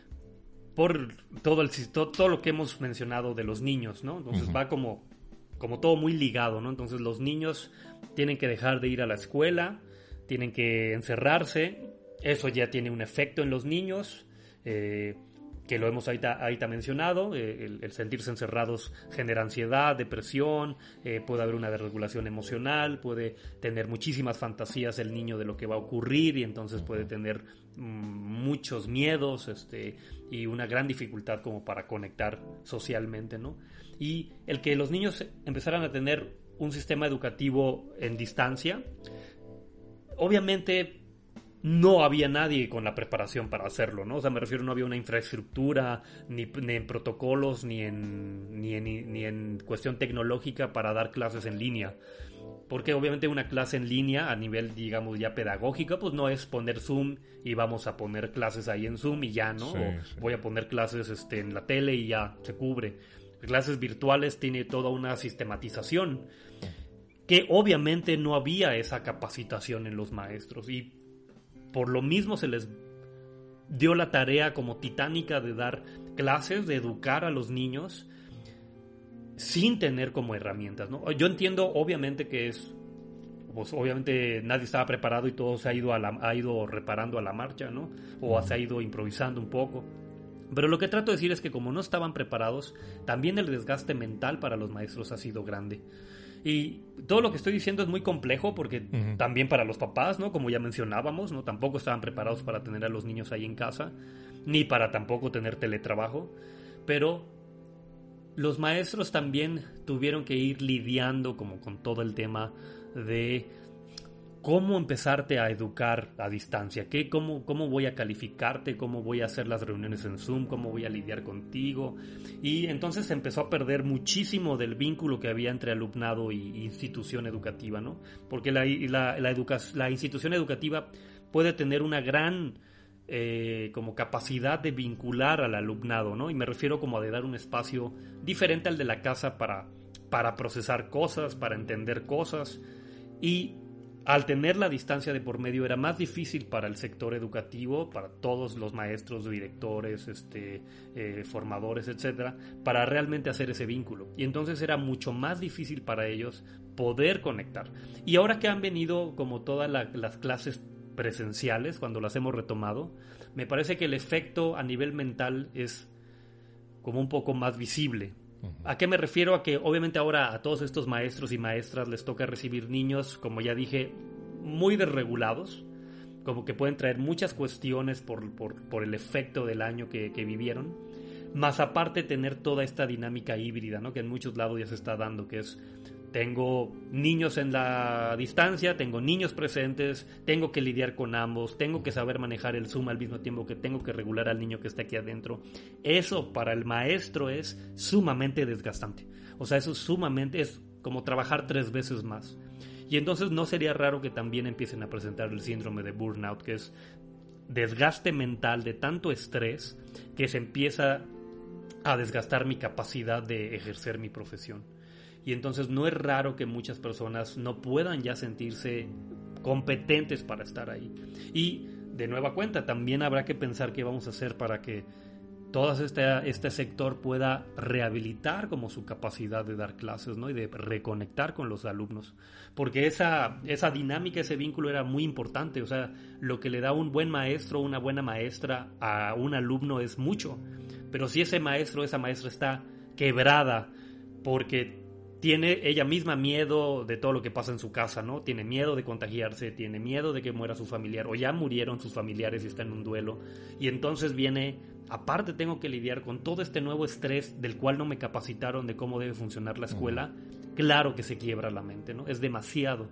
Por todo lo que hemos mencionado de los niños, ¿no? Entonces va como todo muy ligado, ¿no? Entonces los niños tienen que dejar de ir a la escuela, tienen que encerrarse, eso ya tiene un efecto en los niños, que lo hemos ahorita mencionado, el sentirse encerrados genera ansiedad, depresión, puede haber una desregulación emocional, puede tener muchísimas fantasías el niño de lo que va a ocurrir y entonces puede tener muchos miedos y una gran dificultad como para conectar socialmente, ¿no? Y el que los niños empezaran a tener un sistema educativo en distancia, obviamente no había nadie con la preparación para hacerlo, ¿no? O sea, me refiero, no había una infraestructura, ni en protocolos, ni en cuestión tecnológica para dar clases en línea. Porque obviamente una clase en línea a nivel, digamos, ya pedagógica, pues no es poner Zoom y vamos a poner clases ahí en Zoom y ya, ¿no? Sí, sí. Voy a poner clases en la tele y ya se cubre. Clases virtuales tiene toda una sistematización que obviamente no había esa capacitación en los maestros y por lo mismo se les dio la tarea como titánica de dar clases, de educar a los niños sin tener como herramientas, ¿no? Yo entiendo obviamente que pues obviamente nadie estaba preparado y todo se ha ido reparando a la marcha, ¿no? O se ha ido improvisando un poco. Pero lo que trato de decir es que como no estaban preparados, también el desgaste mental para los maestros ha sido grande. Y todo lo que estoy diciendo es muy complejo porque también para los papás, ¿no? Como ya mencionábamos, ¿no? Tampoco estaban preparados para tener a los niños ahí en casa, ni para tampoco tener teletrabajo. Pero los maestros también tuvieron que ir lidiando como con todo el tema de cómo empezarte a educar a distancia, cómo voy a calificarte, cómo voy a hacer las reuniones en Zoom, cómo voy a lidiar contigo. Y entonces se empezó a perder muchísimo del vínculo que había entre alumnado y institución educativa, ¿no? Porque la institución educativa puede tener una gran como capacidad de vincular al alumnado, ¿no? Y me refiero como a de dar un espacio diferente al de la casa para procesar cosas, para entender cosas. Y al tener la distancia de por medio era más difícil para el sector educativo, para todos los maestros, directores, formadores, etcétera, para realmente hacer ese vínculo. Y entonces era mucho más difícil para ellos poder conectar. Y ahora que han venido como todas las clases presenciales, cuando las hemos retomado, me parece que el efecto a nivel mental es como un poco más visible. ¿A qué me refiero? A que obviamente ahora a todos estos maestros y maestras les toca recibir niños, como ya dije, muy desregulados, como que pueden traer muchas cuestiones por el efecto del año que vivieron, más aparte tener toda esta dinámica híbrida, ¿no? Que en muchos lados ya se está dando, que es tengo niños en la distancia, tengo niños presentes, tengo que lidiar con ambos, tengo que saber manejar el Zoom al mismo tiempo que tengo que regular al niño que está aquí adentro. Eso para el maestro es sumamente desgastante. O sea, eso es como trabajar 3 veces más. Y entonces no sería raro que también empiecen a presentar el síndrome de burnout, que es desgaste mental de tanto estrés que se empieza a desgastar mi capacidad de ejercer mi profesión. Y entonces no es raro que muchas personas no puedan ya sentirse competentes para estar ahí. Y de nueva cuenta, también habrá que pensar qué vamos a hacer para que todo este sector pueda rehabilitar como su capacidad de dar clases, ¿no? Y de reconectar con los alumnos. Porque esa dinámica, ese vínculo era muy importante. O sea, lo que le da un buen maestro o una buena maestra a un alumno es mucho. Pero si ese maestro o esa maestra está quebrada porque tiene ella misma miedo de todo lo que pasa en su casa, ¿no? Tiene miedo de contagiarse, tiene miedo de que muera su familiar, o ya murieron sus familiares y está en un duelo. Y entonces aparte tengo que lidiar con todo este nuevo estrés del cual no me capacitaron de cómo debe funcionar la escuela. Claro que se quiebra la mente, ¿no? Es demasiado.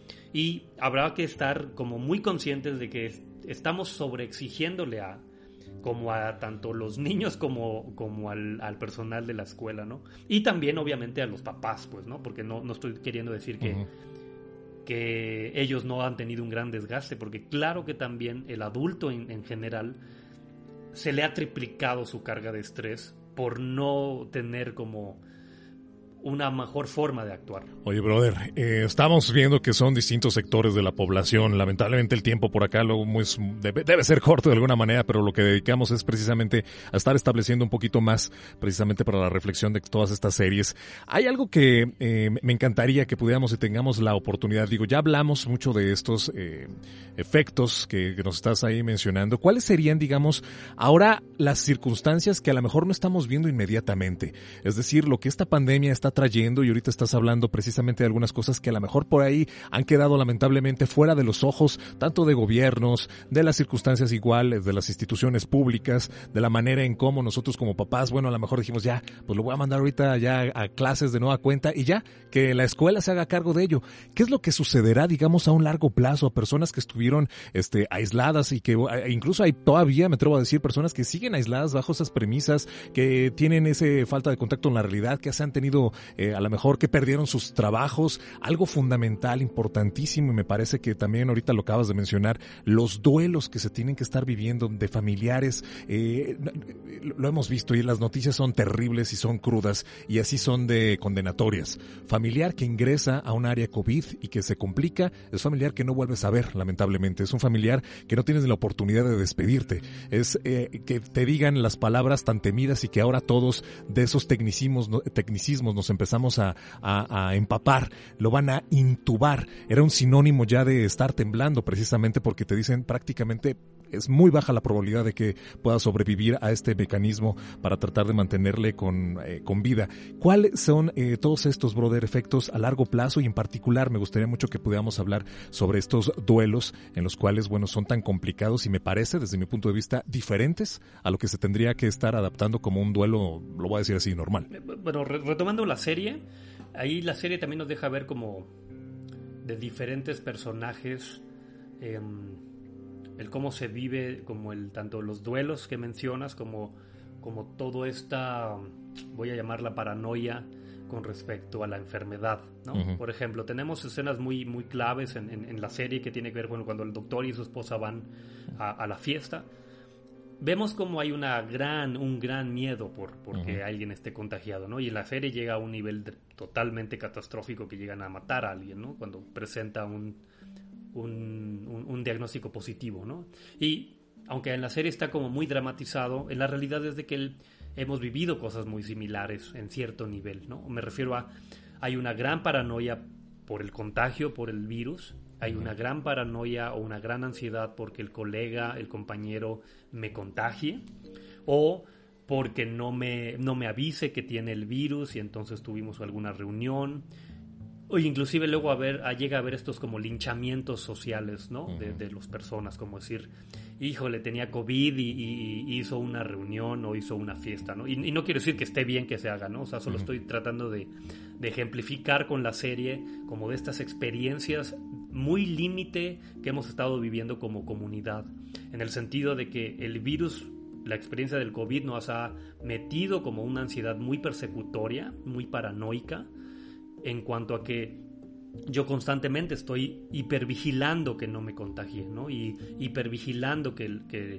Y habrá que estar como muy conscientes de que estamos sobreexigiéndole como a tanto los niños como al personal de la escuela, ¿no? Y también obviamente a los papás, pues, ¿no? Porque no estoy queriendo decir que que ellos no han tenido un gran desgaste, porque claro que también el adulto en general se le ha triplicado su carga de estrés por no tener como una mejor forma de actuar. Oye, brother, estamos viendo que son distintos sectores de la población. Lamentablemente el tiempo por acá luego debe ser corto de alguna manera, pero lo que dedicamos es precisamente a estar estableciendo un poquito más precisamente para la reflexión de todas estas series. Hay algo que me encantaría que pudiéramos y tengamos la oportunidad. Digo, ya hablamos mucho de estos efectos que nos estás ahí mencionando. ¿Cuáles serían, digamos, ahora las circunstancias que a lo mejor no estamos viendo inmediatamente? Es decir, lo que esta pandemia está trayendo, y ahorita estás hablando precisamente de algunas cosas que a lo mejor por ahí han quedado lamentablemente fuera de los ojos, tanto de gobiernos, de las circunstancias iguales, de las instituciones públicas, de la manera en cómo nosotros como papás, bueno, a lo mejor dijimos ya, pues lo voy a mandar ahorita ya a clases de nueva cuenta y ya, que la escuela se haga cargo de ello. ¿Qué es lo que sucederá, digamos, a un largo plazo a personas que estuvieron aisladas y que incluso hay todavía, me atrevo a decir, personas que siguen aisladas bajo esas premisas, que tienen ese falta de contacto con la realidad, que se han tenido a lo mejor que perdieron sus trabajos? Algo fundamental, importantísimo, y me parece que también ahorita lo acabas de mencionar, los duelos que se tienen que estar viviendo de familiares, lo hemos visto y las noticias son terribles y son crudas y así son de condenatorias. Familiar que ingresa a un área COVID y que se complica, es familiar que no vuelves a ver, lamentablemente, es un familiar que no tienes la oportunidad de despedirte, es que te digan las palabras tan temidas y que ahora todos de esos tecnicismos nos empezamos a empapar, lo van a intubar. Era un sinónimo ya de estar temblando, precisamente porque te dicen prácticamente es muy baja la probabilidad de que pueda sobrevivir a este mecanismo para tratar de mantenerle con vida. ¿Cuáles son todos estos, brother, efectos a largo plazo? Y en particular me gustaría mucho que pudiéramos hablar sobre estos duelos en los cuales, bueno, son tan complicados y me parece, desde mi punto de vista, diferentes a lo que se tendría que estar adaptando como un duelo, lo voy a decir así, normal. Bueno, retomando la serie, ahí la serie también nos deja ver como de diferentes personajes, el cómo se vive, como tanto los duelos que mencionas, como todo esta, voy a llamarla paranoia con respecto a la enfermedad, ¿no? Uh-huh. Por ejemplo, tenemos escenas muy, muy claves en la serie que tiene que ver, bueno, cuando el doctor y su esposa van a la fiesta. Vemos como hay un gran miedo porque uh-huh. alguien esté contagiado, ¿no? Y en la serie llega a un nivel totalmente catastrófico que llegan a matar a alguien, ¿no? Cuando presenta un diagnóstico positivo, ¿no? Y aunque en la serie está como muy dramatizado, en la realidad es de que hemos vivido cosas muy similares en cierto nivel, ¿no? Me refiero a, hay una gran paranoia por el contagio, por el virus, hay una gran paranoia o una gran ansiedad porque el colega, el compañero me contagie, o porque no me avise que tiene el virus y entonces tuvimos alguna reunión. O inclusive luego llega a haber estos como linchamientos sociales, ¿no? Uh-huh. de las personas, como decir, híjole, tenía COVID y hizo una reunión o hizo una fiesta, ¿no? Y no quiero decir que esté bien que se haga, ¿no? O sea, solo uh-huh. estoy tratando de ejemplificar con la serie como de estas experiencias muy límite que hemos estado viviendo como comunidad, en el sentido de que el virus, la experiencia del COVID nos ha metido como una ansiedad muy persecutoria, muy paranoica, en cuanto a que yo constantemente estoy hipervigilando que no me contagie, ¿no? Y hipervigilando que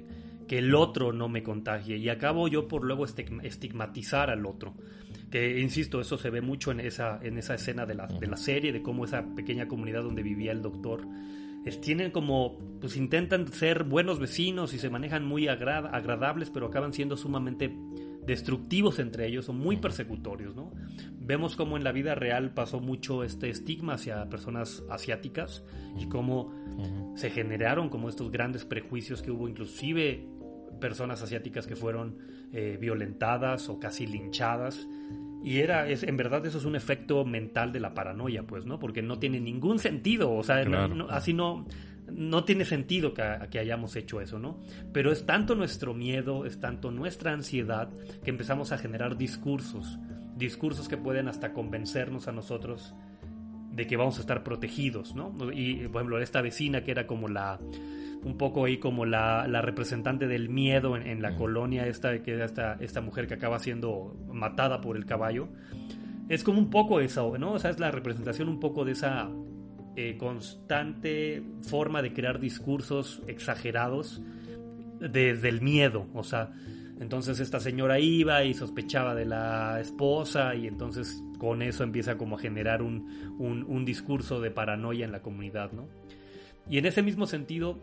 el otro no me contagie. Y acabo yo por luego estigmatizar al otro. Que, insisto, eso se ve mucho en esa escena de la serie, de cómo esa pequeña comunidad donde vivía el doctor, tienen como, pues intentan ser buenos vecinos y se manejan muy agradables, pero acaban siendo sumamente destructivos entre ellos, son muy persecutorios, ¿no? Vemos cómo en la vida real pasó mucho este estigma hacia personas asiáticas y cómo se generaron como estos grandes prejuicios, que hubo inclusive personas asiáticas que fueron violentadas o casi linchadas. Y en verdad eso es un efecto mental de la paranoia, pues, ¿no? Porque no tiene ningún sentido, o sea, claro. Así no tiene sentido que hayamos hecho eso, ¿no? Pero es tanto nuestro miedo, es tanto nuestra ansiedad, que empezamos a generar discursos que pueden hasta convencernos a nosotros de que vamos a estar protegidos, ¿no? Y, por ejemplo, esta vecina que era como un poco ahí como la representante del miedo en la colonia, que era esta mujer que acaba siendo matada por el caballo, es como un poco eso, ¿no? O sea, es la representación un poco de constante forma de crear discursos exagerados desde el miedo. O sea, entonces esta señora iba y sospechaba de la esposa, y entonces con eso empieza como a generar un discurso de paranoia en la comunidad, ¿no? Y en ese mismo sentido,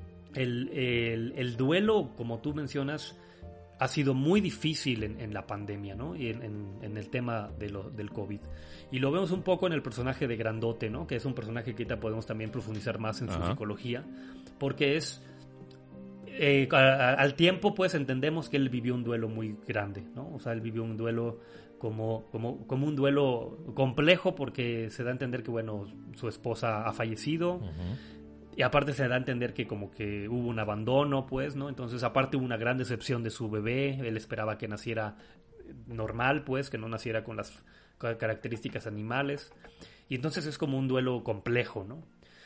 el duelo, como tú mencionas, ha sido muy difícil en la pandemia, ¿no? Y en el tema del COVID. Y lo vemos un poco en el personaje de Grandote, ¿no? Que es un personaje que ahorita podemos también profundizar más en su psicología, porque es... al tiempo, pues, entendemos que él vivió un duelo muy grande, ¿no? O sea, él vivió un duelo como un duelo complejo, porque se da a entender que, bueno, su esposa ha fallecido. Y aparte se da a entender que como que hubo un abandono, pues, ¿no? Entonces, aparte hubo una gran decepción de su bebé. Él esperaba que naciera normal, pues, que no naciera con las características animales. Y entonces es como un duelo complejo, ¿no?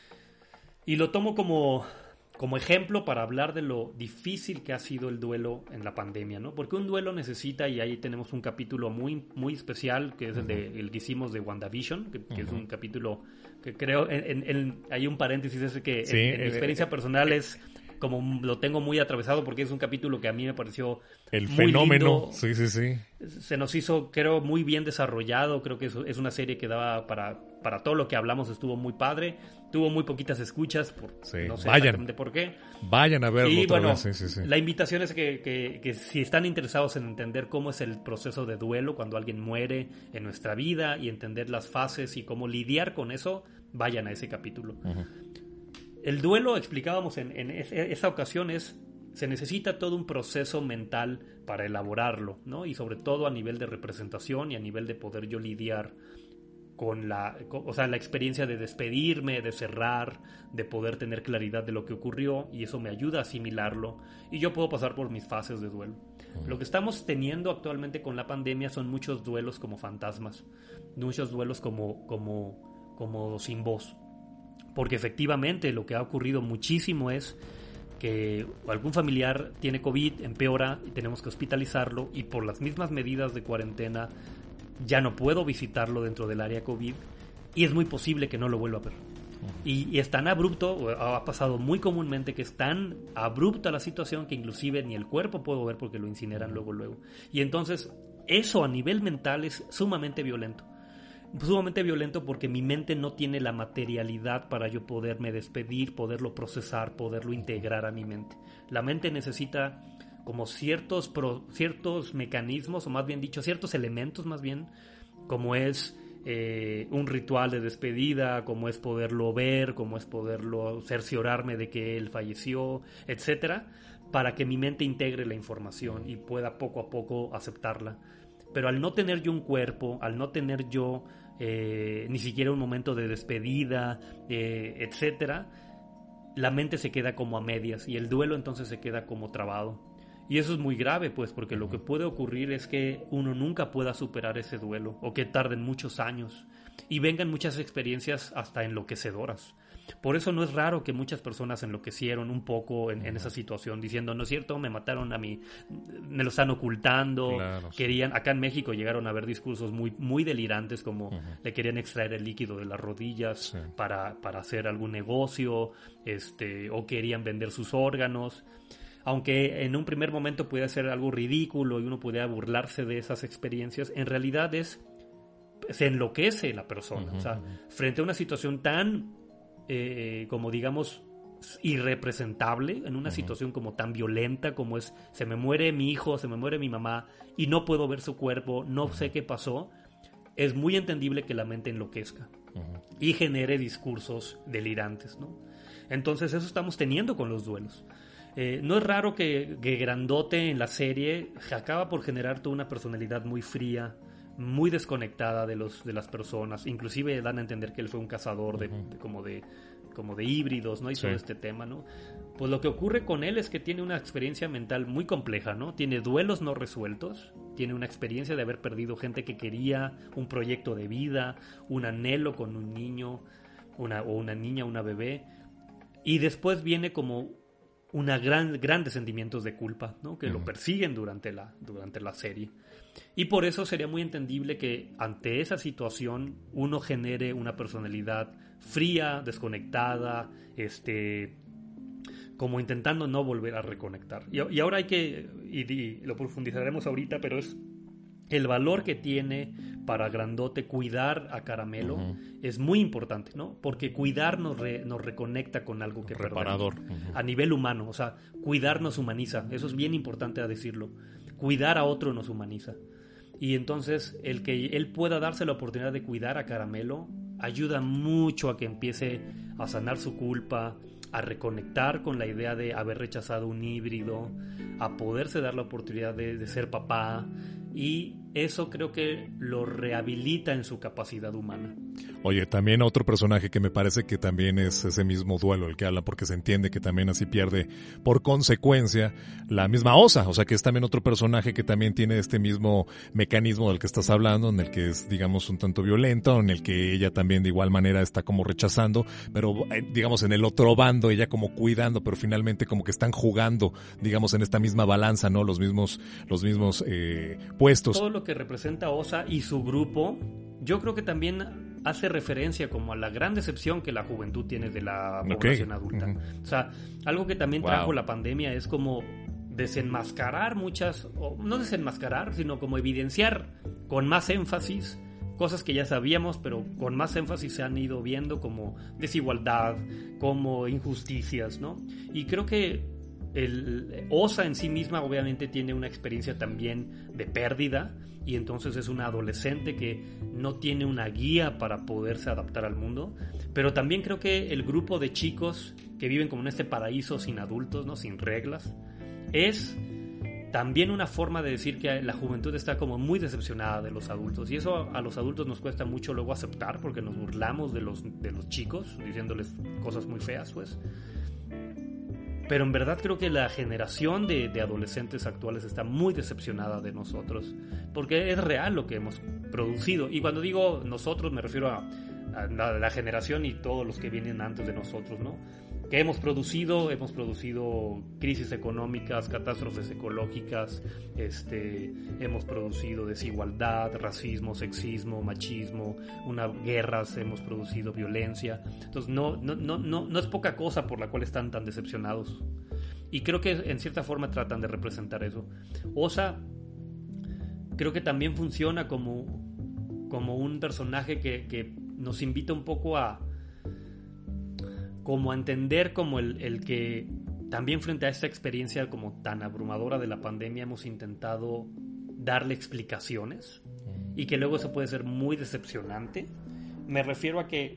Y lo tomo como ejemplo para hablar de lo difícil que ha sido el duelo en la pandemia, ¿no? Porque un duelo necesita, y ahí tenemos un capítulo muy, muy especial, que es el que hicimos de WandaVision, que es un capítulo que creo, hay un paréntesis ese que sí, en mi experiencia personal es como lo tengo muy atravesado, porque es un capítulo que a mí me pareció el muy fenómeno, lindo. Sí. Se nos hizo, creo, muy bien desarrollado. Creo que es una serie que daba para todo lo que hablamos, estuvo muy padre. Tuvo muy poquitas escuchas, no sé exactamente por qué. Vayan a verlo. Y otra bueno, vez. Sí. La invitación es que si están interesados en entender cómo es el proceso de duelo cuando alguien muere en nuestra vida y entender las fases y cómo lidiar con eso, vayan a ese capítulo. El duelo, explicábamos en esa ocasión, se necesita todo un proceso mental para elaborarlo, ¿no? Y sobre todo a nivel de representación y a nivel de poder yo lidiar con la experiencia de despedirme, de cerrar, de poder tener claridad de lo que ocurrió, y eso me ayuda a asimilarlo, y yo puedo pasar por mis fases de duelo. Lo que estamos teniendo actualmente con la pandemia son muchos duelos como fantasmas, muchos duelos como sin voz, porque efectivamente lo que ha ocurrido muchísimo es que algún familiar tiene COVID, empeora y tenemos que hospitalizarlo, y por las mismas medidas de cuarentena ya no puedo visitarlo dentro del área COVID, y es muy posible que no lo vuelva a ver. Y es tan abrupto, ha pasado muy comúnmente que es tan abrupta la situación que inclusive ni el cuerpo puedo ver porque lo incineran luego. Y entonces eso a nivel mental es sumamente violento porque mi mente no tiene la materialidad para yo poderme despedir, poderlo procesar, poderlo integrar a mi mente. La mente necesita como ciertos mecanismos, o más bien dicho, ciertos elementos más bien, como es un ritual de despedida, como es poderlo ver, como es poderlo cerciorarme de que él falleció, etcétera, para que mi mente integre la información y pueda poco a poco aceptarla. Pero al no tener yo un cuerpo, al no tener yo ni siquiera un momento de despedida, etcétera, la mente se queda como a medias y el duelo entonces se queda como trabado. Y eso es muy grave, pues, porque lo que puede ocurrir es que uno nunca pueda superar ese duelo, o que tarden muchos años y vengan muchas experiencias hasta enloquecedoras. Por eso no es raro que muchas personas enloquecieron un poco en esa situación, diciendo, no es cierto, me mataron a mí, me lo están ocultando. Claro, querían, acá en México llegaron a haber discursos muy, muy delirantes, como le querían extraer el líquido de las rodillas para hacer algún negocio, o querían vender sus órganos. Aunque en un primer momento puede ser algo ridículo y uno pudiera burlarse de esas experiencias, en realidad se enloquece la persona. O sea, frente a una situación tan, como digamos, irrepresentable, en una situación como tan violenta como es, se me muere mi hijo, se me muere mi mamá y no puedo ver su cuerpo, no sé qué pasó, es muy entendible que la mente enloquezca y genere discursos delirantes, ¿no? Entonces eso estamos teniendo con los duelos. No es raro que Grandote en la serie acaba por generar toda una personalidad muy fría, muy desconectada de las personas. Inclusive dan a entender que él fue un cazador como de híbridos, ¿no? Y todo este tema, ¿no? Pues lo que ocurre con él es que tiene una experiencia mental muy compleja, ¿no? Tiene duelos no resueltos, tiene una experiencia de haber perdido gente que quería, un proyecto de vida, un anhelo con un niño, una niña, una bebé. Y después viene como grandes sentimientos de culpa, ¿no? Que lo persiguen durante la serie. Y por eso sería muy entendible que ante esa situación uno genere una personalidad fría, desconectada, como intentando no volver a reconectar. Y ahora y lo profundizaremos ahorita, pero es el valor que tiene para Grandote cuidar a Caramelo es muy importante, ¿no? Porque cuidar nos reconecta con algo que reparador a nivel humano. O sea, cuidar nos humaniza. Eso es bien importante a decirlo. Cuidar a otro nos humaniza. Y entonces el que él pueda darse la oportunidad de cuidar a Caramelo ayuda mucho a que empiece a sanar su culpa, a reconectar con la idea de haber rechazado un híbrido, a poderse dar la oportunidad de ser papá, y eso creo que lo rehabilita en su capacidad humana. Oye, también otro personaje que me parece que también es ese mismo duelo el que habla, porque se entiende que también así pierde por consecuencia la misma Osa, o sea que es también otro personaje que también tiene este mismo mecanismo del que estás hablando, en el que es, digamos, un tanto violento, en el que ella también de igual manera está como rechazando, pero digamos en el otro bando ella como cuidando, pero finalmente como que están jugando, digamos, en esta misma balanza, ¿no? Los mismos puestos. Todo lo que representa Osa y su grupo, yo creo que también hace referencia como a la gran decepción que la juventud tiene de la población adulta. O sea, algo que también trajo la pandemia es como desenmascarar no desenmascarar, sino como evidenciar con más énfasis cosas que ya sabíamos, pero con más énfasis se han ido viendo, como desigualdad, como injusticias, ¿no? Y creo que el Osa en sí misma obviamente tiene una experiencia también de pérdida, y entonces es una adolescente que no tiene una guía para poderse adaptar al mundo, pero también creo que el grupo de chicos que viven como en este paraíso sin adultos, ¿no? Sin reglas, es también una forma de decir que la juventud está como muy decepcionada de los adultos, y eso a los adultos nos cuesta mucho luego aceptar, porque nos burlamos de los chicos diciéndoles cosas muy feas, pues. Pero en verdad creo que la generación de adolescentes actuales está muy decepcionada de nosotros, porque es real lo que hemos producido. Y cuando digo nosotros me refiero a la generación y todos los que vienen antes de nosotros, ¿no? Que hemos producido crisis económicas, catástrofes ecológicas, hemos producido desigualdad, racismo, sexismo, machismo, guerras, hemos producido violencia. Entonces no es poca cosa por la cual están tan decepcionados. Y creo que en cierta forma tratan de representar eso. Osa creo que también funciona como un personaje que nos invita un poco a entender como el que también frente a esta experiencia como tan abrumadora de la pandemia hemos intentado darle explicaciones, y que luego eso puede ser muy decepcionante. Me refiero a que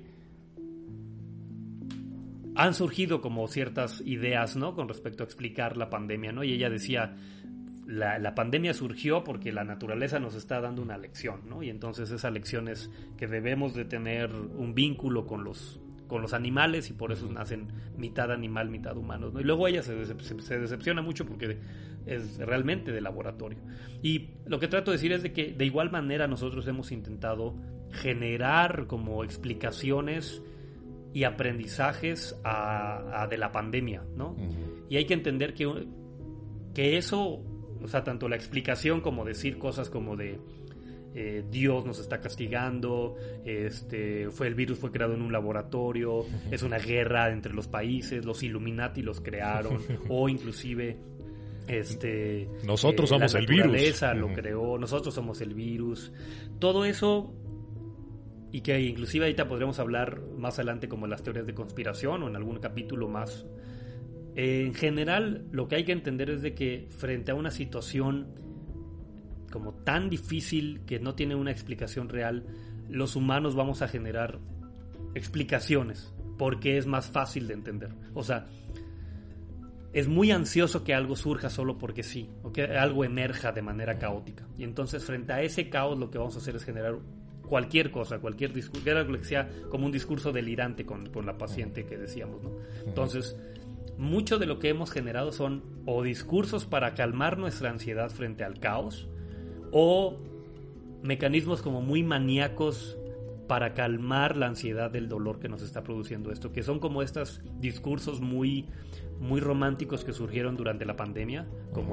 han surgido como ciertas ideas, ¿no? Con respecto a explicar la pandemia, ¿no? Y ella decía, la pandemia surgió porque la naturaleza nos está dando una lección, ¿no? Y entonces esa lección es que debemos de tener un vínculo con los animales, y por eso nacen mitad animal, mitad humanos, ¿no? Y luego ella se decepciona mucho porque es realmente de laboratorio. Y lo que trato de decir es de que de igual manera nosotros hemos intentado generar como explicaciones y aprendizajes de la pandemia, ¿no? Y hay que entender que eso, o sea, tanto la explicación como decir cosas como de Dios nos está castigando, el virus fue creado en un laboratorio, es una guerra entre los países, los Illuminati los crearon, o inclusive nosotros somos el virus, la naturaleza lo creó, nosotros somos el virus, todo eso, y que inclusive ahorita podríamos hablar más adelante como las teorías de conspiración o en algún capítulo más. En general, lo que hay que entender es de que frente a una situación como tan difícil que no tiene una explicación real, los humanos vamos a generar explicaciones porque es más fácil de entender. O sea, es muy ansioso que algo surja solo porque sí, o que algo emerja de manera caótica. Y entonces frente a ese caos lo que vamos a hacer es generar cualquier cosa, cualquier discurso, que sea como un discurso delirante con la paciente que decíamos, ¿no? Entonces, mucho de lo que hemos generado son o discursos para calmar nuestra ansiedad frente al caos, o mecanismos como muy maníacos para calmar la ansiedad del dolor que nos está produciendo esto, que son como estos discursos muy románticos que surgieron durante la pandemia, como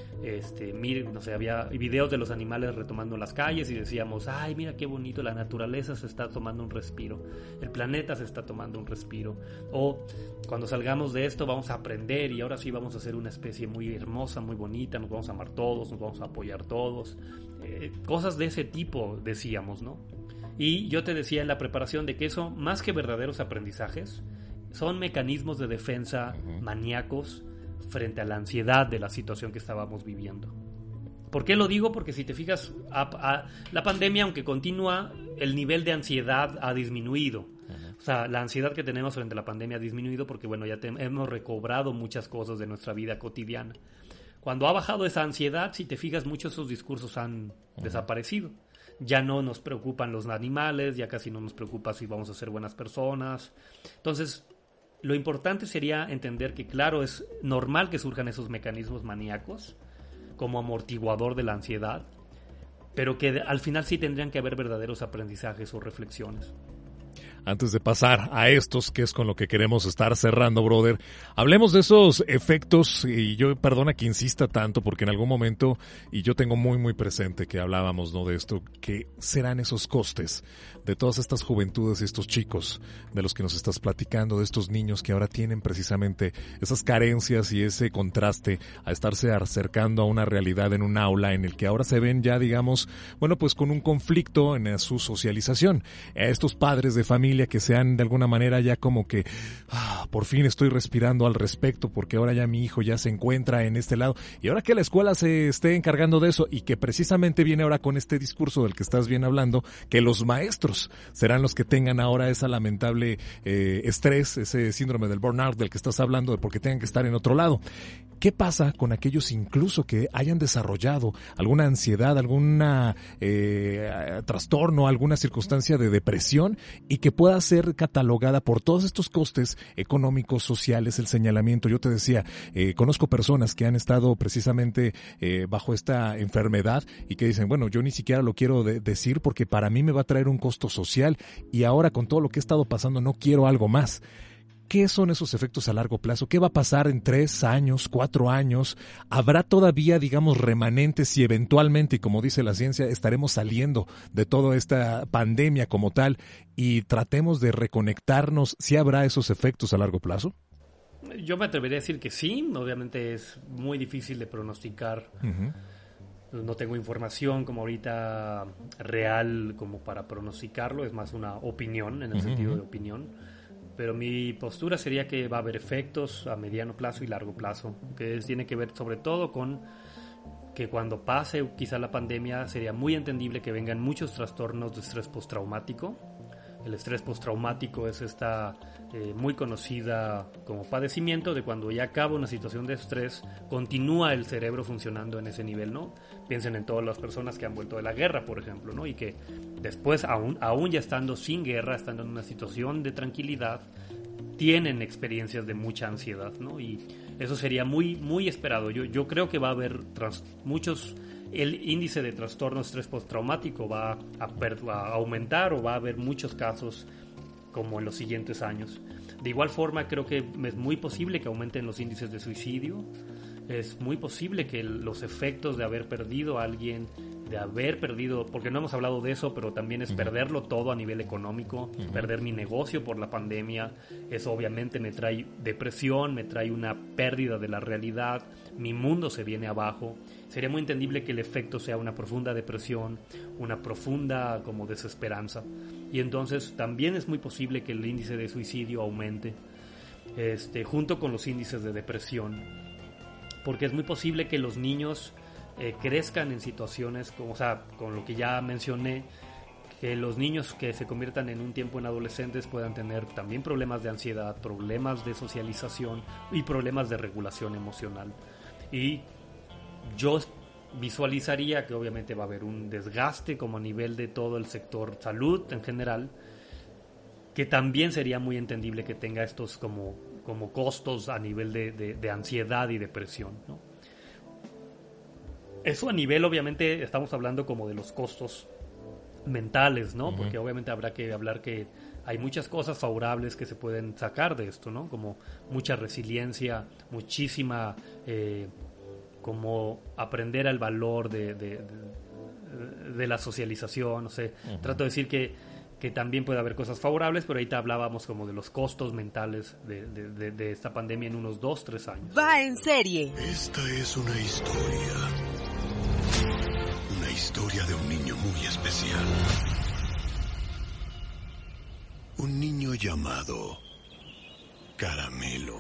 miren, no sé, había videos de los animales retomando las calles y decíamos, ay, mira qué bonito, la naturaleza se está tomando un respiro, el planeta se está tomando un respiro, o cuando salgamos de esto vamos a aprender y ahora sí vamos a ser una especie muy hermosa, muy bonita, nos vamos a amar todos, nos vamos a apoyar todos, cosas de ese tipo decíamos, ¿no? Y yo te decía en la preparación de que eso, más que verdaderos aprendizajes, son mecanismos de defensa maníacos frente a la ansiedad de la situación que estábamos viviendo. ¿Por qué lo digo? Porque si te fijas, la pandemia, aunque continúa, el nivel de ansiedad ha disminuido. O sea, la ansiedad que tenemos frente a la pandemia ha disminuido porque, bueno, ya hemos recobrado muchas cosas de nuestra vida cotidiana. Cuando ha bajado esa ansiedad, si te fijas, muchos de esos discursos han desaparecido. Ya no nos preocupan los animales, ya casi no nos preocupa si vamos a ser buenas personas. Entonces, lo importante sería entender que, claro, es normal que surjan esos mecanismos maníacos como amortiguador de la ansiedad, pero que al final sí tendrían que haber verdaderos aprendizajes o reflexiones. Antes de pasar a estos, que es con lo que queremos estar cerrando, brother, hablemos de esos efectos, y yo, perdona que insista tanto, porque en algún momento, y yo tengo muy, muy presente que hablábamos, ¿no?, de esto, que serán esos costes de todas estas juventudes y estos chicos de los que nos estás platicando, de estos niños que ahora tienen precisamente esas carencias y ese contraste a estarse acercando a una realidad en un aula en el que ahora se ven ya, digamos, bueno, pues con un conflicto en su socialización. A estos padres de familia que sean de alguna manera ya como que por fin estoy respirando al respecto porque ahora ya mi hijo ya se encuentra en este lado y ahora que la escuela se esté encargando de eso y que precisamente viene ahora con este discurso del que estás bien hablando, que los maestros serán los que tengan ahora esa lamentable estrés, ese síndrome del burnout del que estás hablando, de porque tengan que estar en otro lado. ¿Qué pasa con aquellos incluso que hayan desarrollado alguna ansiedad, alguna trastorno, alguna circunstancia de depresión y que pueda ser catalogada por todos estos costes económicos, sociales, el señalamiento? Yo te decía, conozco personas que han estado precisamente bajo esta enfermedad y que dicen, bueno, yo ni siquiera lo quiero decir porque para mí me va a traer un costo social y ahora con todo lo que he estado pasando no quiero algo más. ¿Qué son esos efectos a largo plazo? ¿Qué va a pasar en 3 años, 4 años? ¿Habrá todavía, digamos, remanentes y eventualmente, y como dice la ciencia, estaremos saliendo de toda esta pandemia como tal y tratemos de reconectarnos? ¿Sí habrá esos efectos a largo plazo? Yo me atrevería a decir que sí. Obviamente es muy difícil de pronosticar. No tengo información como ahorita real como para pronosticarlo. Es más una opinión, en el sentido de opinión. Pero mi postura sería que va a haber efectos a mediano plazo y largo plazo, que tiene que ver sobre todo con que cuando pase quizá la pandemia sería muy entendible que vengan muchos trastornos de estrés postraumático. El estrés postraumático es esta muy conocida como padecimiento de cuando ya acaba una situación de estrés, continúa el cerebro funcionando en ese nivel, ¿no? Piensen en todas las personas que han vuelto de la guerra, por ejemplo, ¿no? Y que después, aún ya estando sin guerra, estando en una situación de tranquilidad, tienen experiencias de mucha ansiedad, ¿no? Y eso sería muy, muy esperado. Yo creo que va a haber el índice de trastorno de estrés postraumático va a aumentar o va a haber muchos casos como en los siguientes años. De igual forma, creo que es muy posible que aumenten los índices de suicidio. Es muy posible que los efectos de haber perdido a alguien, porque no hemos hablado de eso, pero también es perderlo todo a nivel económico, perder mi negocio por la pandemia. Eso obviamente me trae depresión, me trae una pérdida de la realidad, mi mundo se viene abajo. Sería muy entendible que el efecto sea una profunda depresión, una profunda como desesperanza. Y entonces también es muy posible que el índice de suicidio aumente, junto con los índices de depresión. Porque es muy posible que los niños crezcan en situaciones con lo que ya mencioné, que los niños que se conviertan en un tiempo en adolescentes puedan tener también problemas de ansiedad, problemas de socialización y problemas de regulación emocional. Y yo visualizaría que obviamente va a haber un desgaste como a nivel de todo el sector salud en general, que también sería muy entendible que tenga estos como costos a nivel de ansiedad y depresión, ¿no? Eso a nivel, obviamente, estamos hablando como de los costos mentales, ¿no? Porque obviamente habrá que hablar que hay muchas cosas favorables que se pueden sacar de esto, ¿no? Como mucha resiliencia, muchísima, como aprender el valor de la socialización, no sé. Trato de decir que también puede haber cosas favorables, pero ahorita hablábamos como de los costos mentales de esta pandemia en unos 2-3 años. Va en serie. Esta es una historia. Una historia de un niño muy especial. Un niño llamado Caramelo.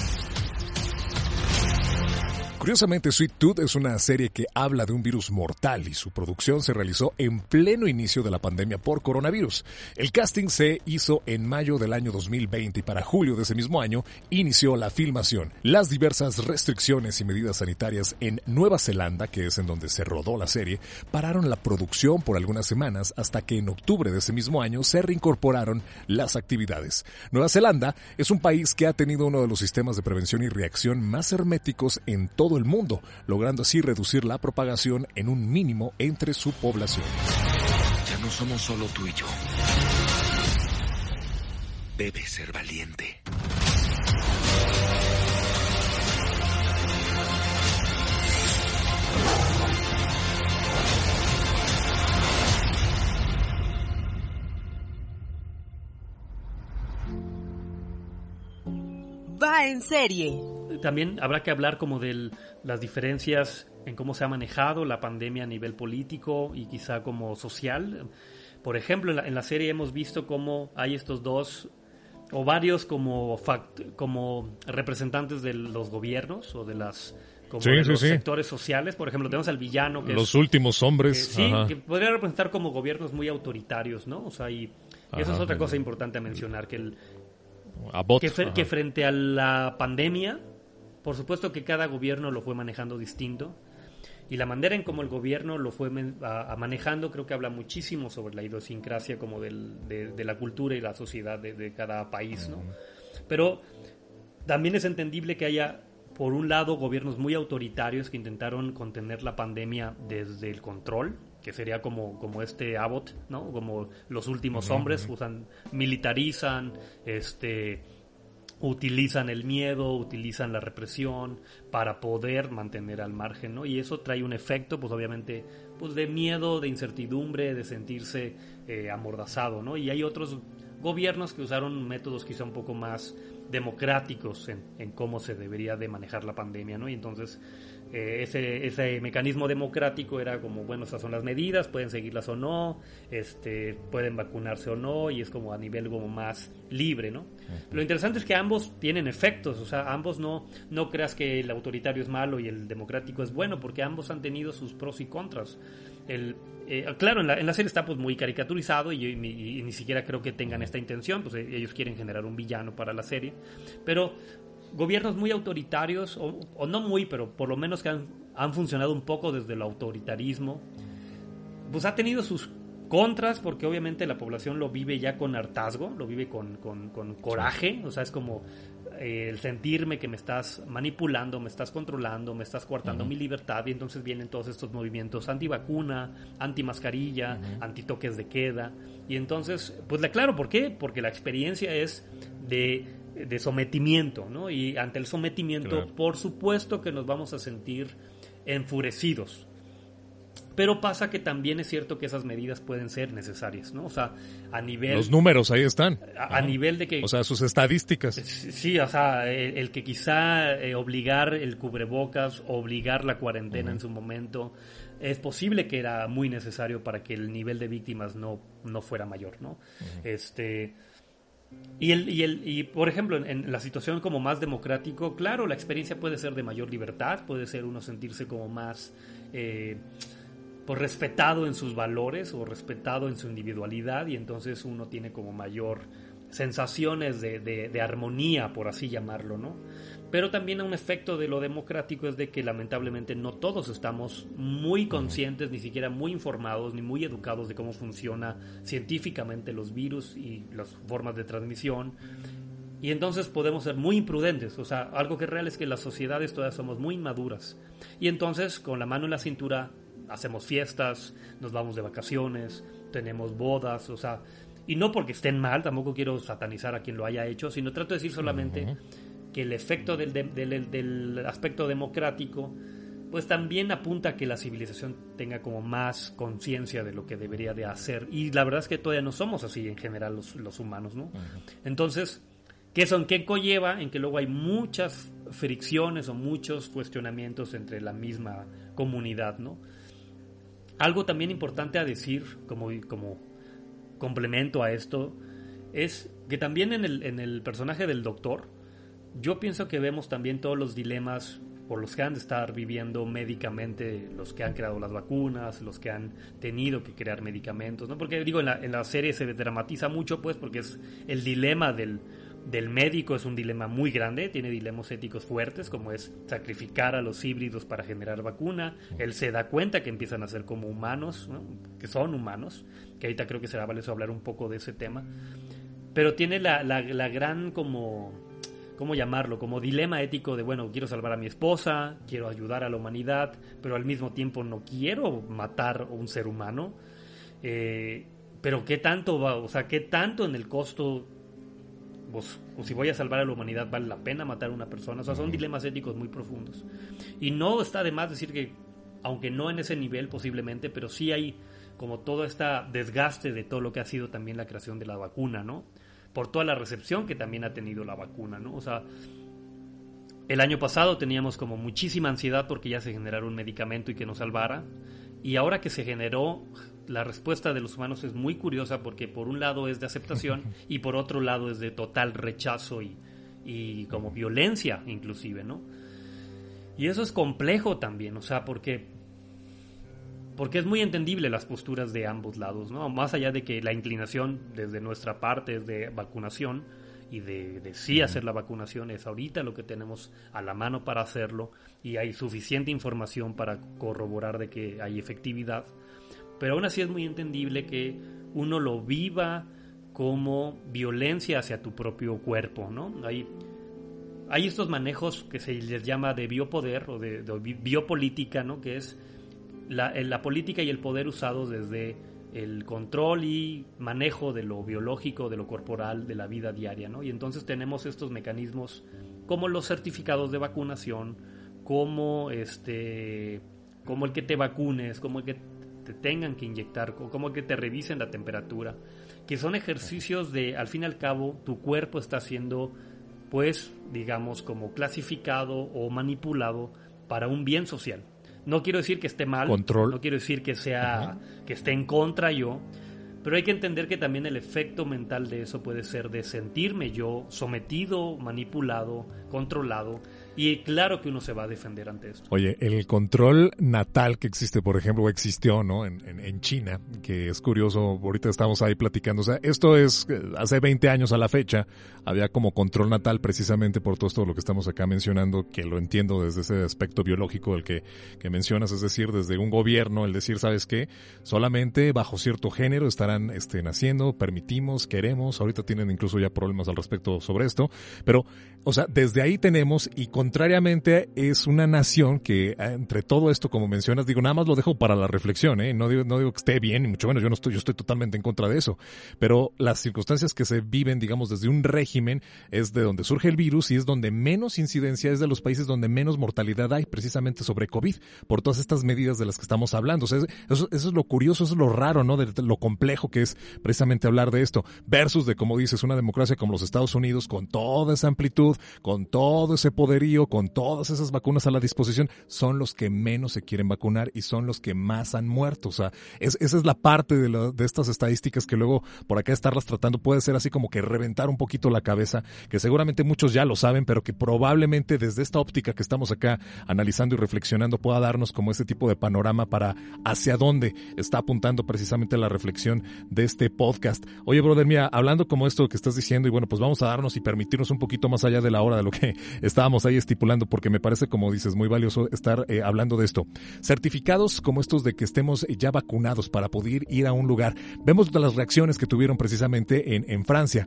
Curiosamente, Sweet Tooth es una serie que habla de un virus mortal y su producción se realizó en pleno inicio de la pandemia por coronavirus. El casting se hizo en mayo del año 2020 y para julio de ese mismo año inició la filmación. Las diversas restricciones y medidas sanitarias en Nueva Zelanda, que es en donde se rodó la serie, pararon la producción por algunas semanas hasta que en octubre de ese mismo año se reincorporaron las actividades. Nueva Zelanda es un país que ha tenido uno de los sistemas de prevención y reacción más herméticos en todo el mundo, logrando así reducir la propagación en un mínimo entre su población. Ya no somos solo tú y yo. Debes ser valiente. Va en serie. También habrá que hablar como de las diferencias en cómo se ha manejado la pandemia a nivel político y quizá como social. Por ejemplo, en la serie hemos visto cómo hay estos dos o varios como representantes de los gobiernos o de los sectores sociales. Por ejemplo, tenemos al villano que los últimos hombres. que podría representar como gobiernos muy autoritarios, ¿no? O sea, y eso es otra cosa importante a mencionar, que frente a la pandemia, por supuesto que cada gobierno lo fue manejando distinto, y la manera en cómo el gobierno lo fue manejando creo que habla muchísimo sobre la idiosincrasia como de la cultura y la sociedad de cada país, ¿no? Pero también es entendible que haya, por un lado, gobiernos muy autoritarios que intentaron contener la pandemia desde el control, que sería como este Abbott, ¿no? Como los últimos hombres, militarizan, utilizan el miedo, utilizan la represión para poder mantener al margen, ¿no? Y eso trae un efecto, pues obviamente, pues de miedo, de incertidumbre, de sentirse amordazado, ¿no? Y hay otros gobiernos que usaron métodos quizá un poco más democráticos en cómo se debería de manejar la pandemia, ¿no? Y entonces ese mecanismo democrático era como, bueno, esas son las medidas, pueden seguirlas o no, pueden vacunarse o no, y es como a nivel como más libre, ¿no? Lo interesante es que ambos tienen efectos, o sea, ambos no creas que el autoritario es malo y el democrático es bueno, porque ambos han tenido sus pros y contras. Claro, en la serie está pues muy caricaturizado y ni siquiera creo que tengan esta intención, pues ellos quieren generar un villano para la serie, pero gobiernos muy autoritarios, o no muy, pero por lo menos que han funcionado un poco desde el autoritarismo, pues ha tenido sus contras, porque obviamente la población lo vive ya con hartazgo, lo vive con coraje, o sea, es como el sentirme que me estás manipulando, me estás controlando, me estás coartando mi libertad, y entonces vienen todos estos movimientos antivacuna, antimascarilla, antitoques de queda, y entonces, pues claro, ¿por qué? Porque la experiencia es de sometimiento, ¿no? Y ante el sometimiento, claro, por supuesto que nos vamos a sentir enfurecidos. Pero pasa que también es cierto que esas medidas pueden ser necesarias, ¿no? O sea, a nivel... Los números ahí están. A nivel de que... O sea, sus estadísticas. Sí, o sea, el que quizá obligar el cubrebocas, obligar la cuarentena en su momento, es posible que era muy necesario para que el nivel de víctimas no fuera mayor, ¿no? Y por ejemplo, en la situación como más democrático, claro, la experiencia puede ser de mayor libertad, puede ser uno sentirse como más... pues respetado en sus valores o respetado en su individualidad, y entonces uno tiene como mayor sensaciones de armonía, por así llamarlo, ¿no? Pero también un efecto de lo democrático es de que lamentablemente no todos estamos muy conscientes, ni siquiera muy informados, ni muy educados de cómo funciona científicamente los virus y las formas de transmisión. Y entonces podemos ser muy imprudentes. O sea, algo que es real es que las sociedades todavía somos muy inmaduras. Y entonces, con la mano en la cintura, hacemos fiestas, nos vamos de vacaciones, tenemos bodas, o sea, y no porque estén mal, tampoco quiero satanizar a quien lo haya hecho, sino trato de decir solamente que el efecto del aspecto democrático pues también apunta a que la civilización tenga como más conciencia de lo que debería de hacer, y la verdad es que todavía no somos así en general los humanos, ¿no? Entonces, ¿qué conlleva? En que luego hay muchas fricciones o muchos cuestionamientos entre la misma comunidad, ¿no? Algo también importante a decir como complemento a esto es que también en el personaje del doctor, yo pienso que vemos también todos los dilemas por los que han de estar viviendo médicamente los que han creado las vacunas, los que han tenido que crear medicamentos, ¿no? Porque digo, en la serie se dramatiza mucho, pues, porque es el dilema del médico, es un dilema muy grande, tiene dilemas éticos fuertes, como es sacrificar a los híbridos para generar vacuna. Él se da cuenta que empiezan a ser como humanos, ¿no? Que son humanos, que ahorita creo que será valioso hablar un poco de ese tema, pero tiene la gran ¿cómo llamarlo? Como dilema ético de, bueno, quiero salvar a mi esposa, quiero ayudar a la humanidad, pero al mismo tiempo no quiero matar a un ser humano. Pero ¿qué tanto va? O sea, ¿qué tanto en el costo? O si voy a salvar a la humanidad, ¿vale la pena matar a una persona? O sea, son dilemas éticos muy profundos. Y no está de más decir que, aunque no en ese nivel posiblemente, pero sí hay como todo este desgaste de todo lo que ha sido también la creación de la vacuna, ¿no? Por toda la recepción que también ha tenido la vacuna, ¿no? O sea, el año pasado teníamos como muchísima ansiedad porque ya se generara un medicamento y que nos salvara, y ahora que se generó, la respuesta de los humanos es muy curiosa, porque por un lado es de aceptación y por otro lado es de total rechazo y como violencia inclusive, ¿no? Y eso es complejo también, o sea, porque es muy entendible las posturas de ambos lados, ¿no? Más allá de que la inclinación desde nuestra parte es de vacunación y de sí hacer la vacunación, es ahorita lo que tenemos a la mano para hacerlo, y hay suficiente información para corroborar de que hay efectividad, pero aún así es muy entendible que uno lo viva como violencia hacia tu propio cuerpo, ¿no? Hay estos manejos que se les llama de biopoder o de biopolítica, ¿no? Que es la política y el poder usados desde el control y manejo de lo biológico, de lo corporal, de la vida diaria, ¿no? Y entonces tenemos estos mecanismos como los certificados de vacunación, como el que te vacunes, como el que te tengan que inyectar, como el que te revisen la temperatura, que son ejercicios de, al fin y al cabo, tu cuerpo está siendo, pues, digamos, como clasificado o manipulado para un bien social. No quiero decir que esté mal, no quiero decir que sea que esté en contra yo, pero hay que entender que también el efecto mental de eso puede ser de sentirme yo sometido, manipulado, controlado, y claro que uno se va a defender ante esto. Oye, el control natal que existe, por ejemplo, existió, ¿no? En China, que es curioso, ahorita estamos ahí platicando, o sea, esto es, hace 20 años a la fecha, había como control natal precisamente por todo esto lo que estamos acá mencionando, que lo entiendo desde ese aspecto biológico del que mencionas, es decir, desde un gobierno, el decir, ¿sabes qué? Solamente bajo cierto género estarán naciendo, permitimos, queremos, ahorita tienen incluso ya problemas al respecto sobre esto, pero, o sea, desde ahí tenemos, y contrariamente es una nación que entre todo esto, como mencionas, digo, nada más lo dejo para la reflexión, no digo que esté bien, y mucho menos, yo estoy totalmente en contra de eso, pero las circunstancias que se viven, digamos, desde un régimen, es de donde surge el virus y es donde menos incidencia, es de los países donde menos mortalidad hay precisamente sobre COVID, por todas estas medidas de las que estamos hablando. O sea, eso es lo curioso, eso es lo raro, ¿no? De lo complejo que es precisamente hablar de esto, versus de, como dices, una democracia como los Estados Unidos, con toda esa amplitud, con todo ese poderío, con todas esas vacunas a la disposición, son los que menos se quieren vacunar y son los que más han muerto. O sea, esa es la parte de estas estadísticas que luego por acá estarlas tratando puede ser así como que reventar un poquito la cabeza, que seguramente muchos ya lo saben, pero que probablemente desde esta óptica que estamos acá analizando y reflexionando pueda darnos como ese tipo de panorama para hacia dónde está apuntando precisamente la reflexión de este podcast. Oye, brother, mira, hablando como esto que estás diciendo, y bueno, pues vamos a darnos y permitirnos un poquito más allá de la hora de lo que estábamos ahí estipulando, porque me parece, como dices, muy valioso estar hablando de esto. Certificados como estos de que estemos ya vacunados para poder ir a un lugar. Vemos las reacciones que tuvieron precisamente en Francia.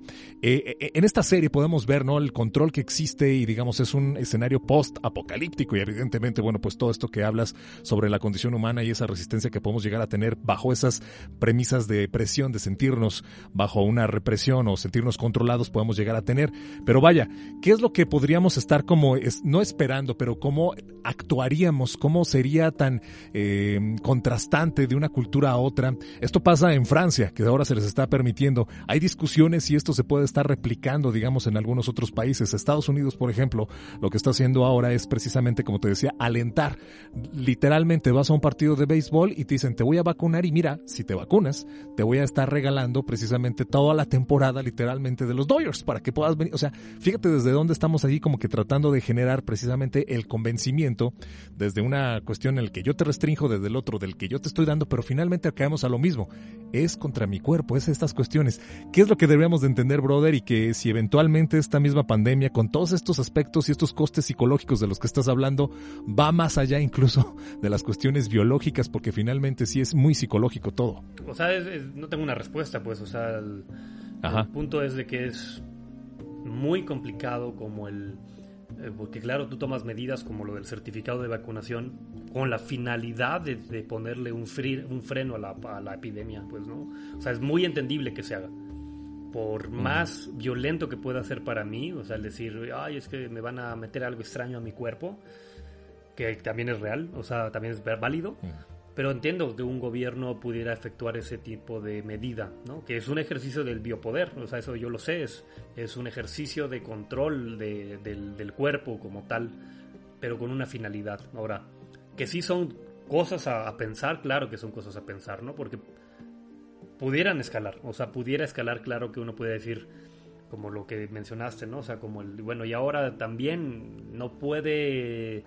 En esta serie podemos ver, ¿no?, el control que existe y, digamos, es un escenario post-apocalíptico y evidentemente, bueno, pues todo esto que hablas sobre la condición humana y esa resistencia que podemos llegar a tener bajo esas premisas de presión, de sentirnos bajo una represión o sentirnos controlados, podemos llegar a tener. Pero vaya, ¿qué es lo que podríamos estar como, no esperando, pero cómo actuaríamos, cómo sería tan contrastante de una cultura a otra? Esto pasa en Francia, que ahora se les está permitiendo. Hay discusiones si esto se puede estar replicando, digamos, en algunos otros países. Estados Unidos, por ejemplo, lo que está haciendo ahora es precisamente, como te decía, alentar. Literalmente vas a un partido de béisbol y te dicen, te voy a vacunar y mira, si te vacunas, te voy a estar regalando precisamente toda la temporada literalmente de los Dodgers para que puedas venir. O sea, fíjate desde dónde estamos ahí como que tratando de generar precisamente el convencimiento desde una cuestión en la que yo te restrinjo, desde el otro del que yo te estoy dando, pero finalmente caemos a lo mismo. Es contra mi cuerpo, es estas cuestiones. ¿Qué es lo que deberíamos de entender, brother? Y que si eventualmente esta misma pandemia, con todos estos aspectos y estos costes psicológicos de los que estás hablando, va más allá incluso de las cuestiones biológicas, porque finalmente sí es muy psicológico todo. O sea, no tengo una respuesta, pues, o sea, el punto es de que es muy complicado como porque claro, tú tomas medidas como lo del certificado de vacunación con la finalidad de ponerle un freno a la epidemia, pues, ¿no? O sea, es muy entendible que se haga. Por más violento que pueda ser para mí, o sea, el decir, ay, es que me van a meter algo extraño a mi cuerpo, que también es real, o sea, también es válido, pero entiendo que un gobierno pudiera efectuar ese tipo de medida, ¿no? Que es un ejercicio del biopoder, o sea, eso yo lo sé, es un ejercicio de control del cuerpo como tal, pero con una finalidad. Ahora, que sí son cosas a pensar, claro que son cosas a pensar, ¿no? Porque pudieran escalar, o sea, pudiera escalar, claro que uno puede decir, como lo que mencionaste, ¿no? O sea, como bueno, y ahora también no puede,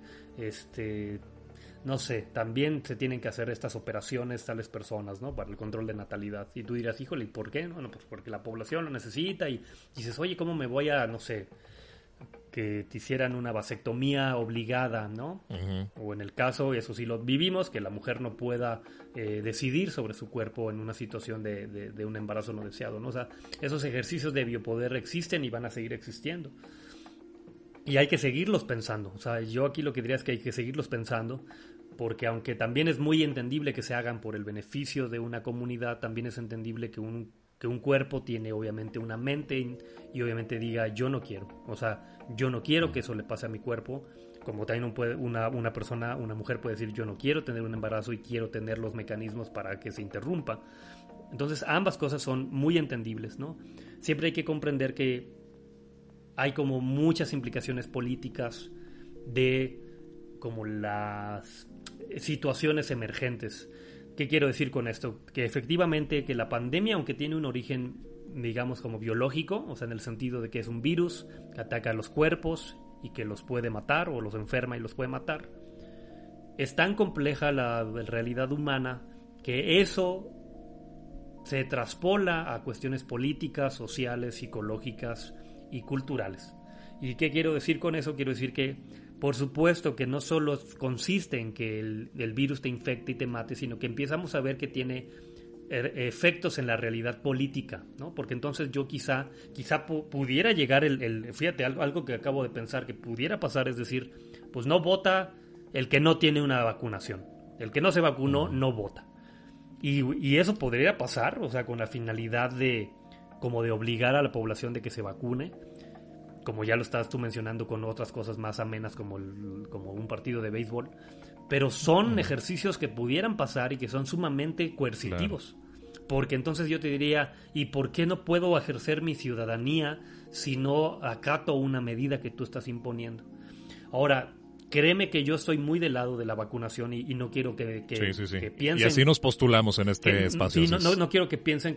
no sé, también se tienen que hacer estas operaciones tales personas, ¿no? Para el control de natalidad. Y tú dirás, híjole, ¿y por qué? Bueno, pues porque la población lo necesita y dices, oye, ¿cómo me voy a, no sé, que te hicieran una vasectomía obligada, ¿no? O en el caso, eso sí lo vivimos, que la mujer no pueda decidir sobre su cuerpo en una situación de un embarazo no deseado, ¿no? O sea, esos ejercicios de biopoder existen y van a seguir existiendo. Y hay que seguirlos pensando. O sea, yo aquí lo que diría es que hay que seguirlos pensando, porque aunque también es muy entendible que se hagan por el beneficio de una comunidad, también es entendible que un cuerpo tiene obviamente una mente y obviamente diga, yo no quiero. O sea, yo no quiero que eso le pase a mi cuerpo. Como también una mujer puede decir, yo no quiero tener un embarazo y quiero tener los mecanismos para que se interrumpa. Entonces, ambas cosas son muy entendibles, ¿no? Siempre hay que comprender que hay como muchas implicaciones políticas de como las situaciones emergentes. ¿Qué quiero decir con esto? Que efectivamente que la pandemia, aunque tiene un origen, digamos, como biológico, o sea, en el sentido de que es un virus que ataca a los cuerpos y que los puede matar o los enferma y los puede matar, es tan compleja la realidad humana que eso se traspola a cuestiones políticas, sociales, psicológicas y culturales. ¿Y qué quiero decir con eso? Quiero decir que, por supuesto, que no solo consiste en que el virus te infecte y te mate, sino que empezamos a ver que tiene efectos en la realidad política, ¿no? Porque entonces yo quizá pudiera llegar fíjate, algo que acabo de pensar que pudiera pasar, es decir, pues no vota el que no tiene una vacunación. El que no se vacunó no vota. Y eso podría pasar, o sea, con la finalidad de obligar a la población de que se vacune, como ya lo estás tú mencionando con otras cosas más amenas como un partido de béisbol, pero son ejercicios que pudieran pasar y que son sumamente coercitivos. Claro. Porque entonces yo te diría, ¿y por qué no puedo ejercer mi ciudadanía si no acato una medida que tú estás imponiendo? Ahora, créeme que yo estoy muy del lado de la vacunación y no quiero que piensen... Y así nos postulamos en este espacio. Sí, no quiero que piensen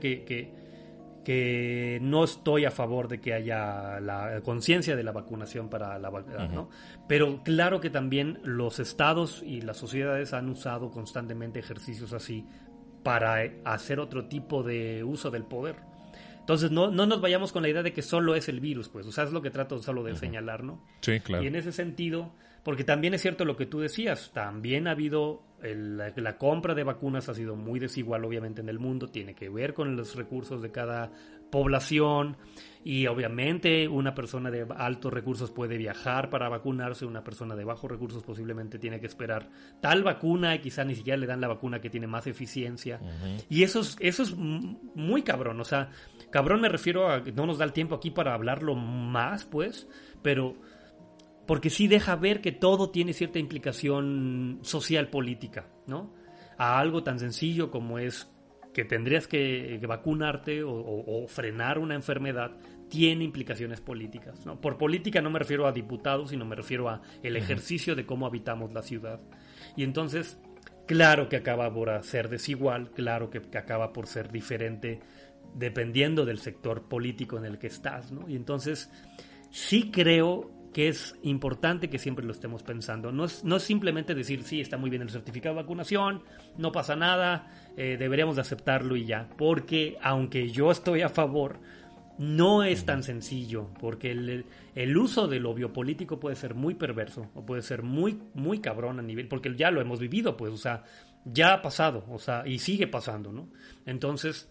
que no estoy a favor de que haya la conciencia de la vacunación para la vacuna, ¿no? Pero claro que también los estados y las sociedades han usado constantemente ejercicios así para hacer otro tipo de uso del poder. Entonces no nos vayamos con la idea de que solo es el virus, pues, o sea, es lo que trato solo de señalar, ¿no? Sí, claro. Y en ese sentido, porque también es cierto lo que tú decías, también ha habido, la compra de vacunas ha sido muy desigual obviamente en el mundo, tiene que ver con los recursos de cada población y obviamente una persona de altos recursos puede viajar para vacunarse, una persona de bajos recursos posiblemente tiene que esperar tal vacuna y quizá ni siquiera le dan la vacuna que tiene más eficiencia. Y eso es muy cabrón, o sea, cabrón me refiero a que no nos da el tiempo aquí para hablarlo más, pues, pero porque sí deja ver que todo tiene cierta implicación social política, ¿no? A algo tan sencillo como es que tendrías que vacunarte o frenar una enfermedad tiene implicaciones políticas, ¿no? Por política no me refiero a diputados, sino me refiero a el ejercicio de cómo habitamos la ciudad. Y entonces, claro que acaba por ser desigual, claro que acaba por ser diferente dependiendo del sector político en el que estás, ¿no? Y entonces sí creo que es importante que siempre lo estemos pensando. No es simplemente decir, sí, está muy bien el certificado de vacunación, no pasa nada, deberíamos de aceptarlo y ya. Porque, aunque yo estoy a favor, no es tan sencillo. Porque el uso de lo biopolítico puede ser muy perverso, o puede ser muy, muy cabrón a nivel... Porque ya lo hemos vivido, pues, o sea, ya ha pasado, o sea, y sigue pasando, ¿no? Entonces...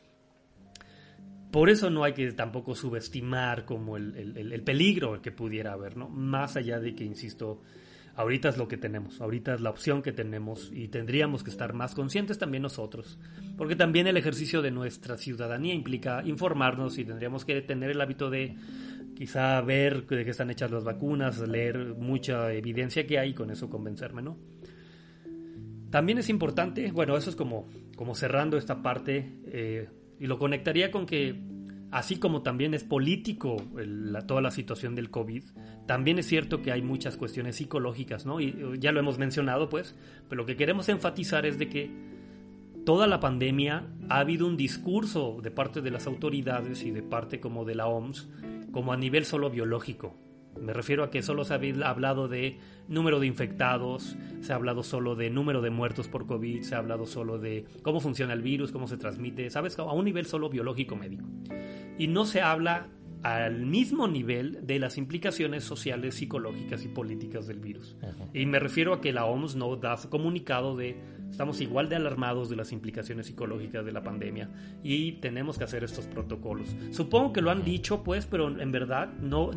Por eso no hay que tampoco subestimar como el peligro que pudiera haber, ¿no? Más allá de que, insisto, ahorita es lo que tenemos, ahorita es la opción que tenemos y tendríamos que estar más conscientes también nosotros, porque también el ejercicio de nuestra ciudadanía implica informarnos y tendríamos que tener el hábito de quizá ver de qué están hechas las vacunas, leer mucha evidencia que hay y con eso convencerme, ¿no? También es importante, bueno, eso es como cerrando esta parte, y lo conectaría con que, así como también es político toda la situación del COVID, también es cierto que hay muchas cuestiones psicológicas, ¿no? Y ya lo hemos mencionado, pues, pero lo que queremos enfatizar es de que toda la pandemia ha habido un discurso de parte de las autoridades y de parte como de la OMS, como a nivel solo biológico. Me refiero a que solo se ha hablado de número de infectados, se ha hablado solo de número de muertos por COVID, se ha hablado solo de cómo funciona el virus, cómo se transmite, ¿sabes? A un nivel solo biológico médico. Y no se habla al mismo nivel de las implicaciones sociales, psicológicas y políticas del virus. Y me refiero a que la OMS no da su comunicado de estamos igual de alarmados de las implicaciones psicológicas de la pandemia y tenemos que hacer estos protocolos. Supongo que lo han dicho, pues, pero en verdad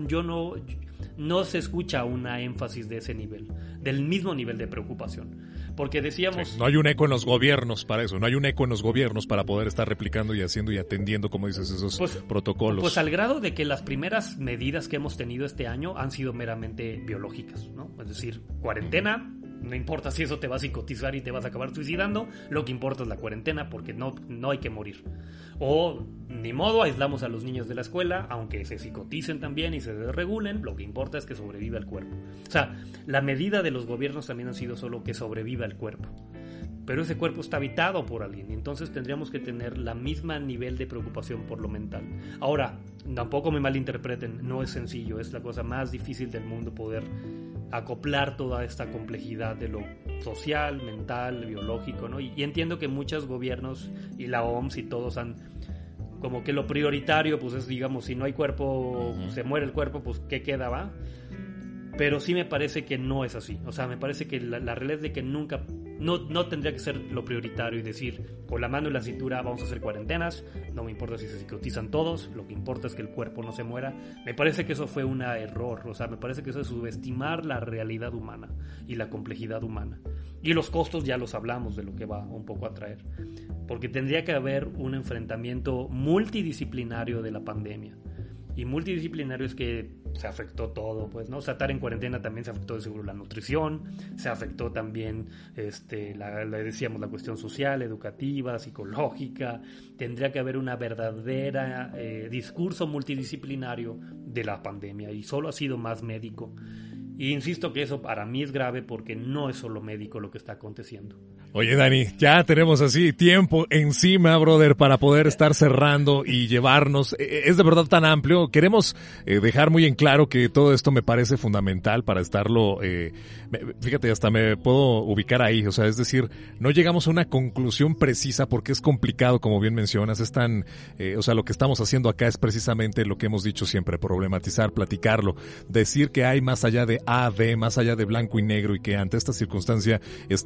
no se escucha una énfasis de ese nivel, del mismo nivel de preocupación. Porque decíamos... Sí, no hay un eco en los gobiernos para eso, no hay un eco en los gobiernos para poder estar replicando y haciendo y atendiendo, como dices, esos protocolos. Pues al grado de que las primeras medidas que hemos tenido este año han sido meramente biológicas, ¿no? Es decir, cuarentena, no importa si eso te va a psicotizar y te vas a acabar suicidando, lo que importa es la cuarentena porque no hay que morir. O, ni modo, aislamos a los niños de la escuela, aunque se psicoticen también y se desregulen, lo que importa es que sobreviva el cuerpo. O sea, la medida de los gobiernos también ha sido solo que sobreviva el cuerpo. Pero ese cuerpo está habitado por alguien, y entonces tendríamos que tener la misma nivel de preocupación por lo mental. Ahora, tampoco me malinterpreten, no es sencillo, es la cosa más difícil del mundo poder acoplar toda esta complejidad de lo social, mental, biológico, ¿no? Y entiendo que muchos gobiernos y la OMS y todos han como que lo prioritario, pues es, digamos, si no hay cuerpo, se muere el cuerpo, pues ¿qué queda, va? Pero sí me parece que no es así. O sea, me parece que la realidad es de que nunca... No tendría que ser lo prioritario y decir, con la mano en la cintura vamos a hacer cuarentenas, no me importa si se psicotizan todos, lo que importa es que el cuerpo no se muera. Me parece que eso fue un error, o sea, me parece que eso es subestimar la realidad humana y la complejidad humana. Y los costos ya los hablamos de lo que va un poco a traer. Porque tendría que haber un enfrentamiento multidisciplinario de la pandemia. Y multidisciplinario es que se afectó todo, pues, ¿no? O sea, estar en cuarentena también se afectó de seguro la nutrición, se afectó también, decíamos, la cuestión social, educativa, psicológica. Tendría que haber una verdadera discurso multidisciplinario de la pandemia y solo ha sido más médico. Y insisto que eso para mí es grave porque no es solo médico lo que está aconteciendo. Oye, Dani, ya tenemos así tiempo encima, brother, para poder estar cerrando y llevarnos. Es de verdad tan amplio. Queremos dejar muy en claro que todo esto me parece fundamental para estarlo. Fíjate, hasta me puedo ubicar ahí. O sea, es decir, no llegamos a una conclusión precisa porque es complicado, como bien mencionas. Es tan, o sea, lo que estamos haciendo acá es precisamente lo que hemos dicho siempre: problematizar, platicarlo, decir que hay más allá de A, B, más allá de blanco y negro, y que ante esta circunstancia,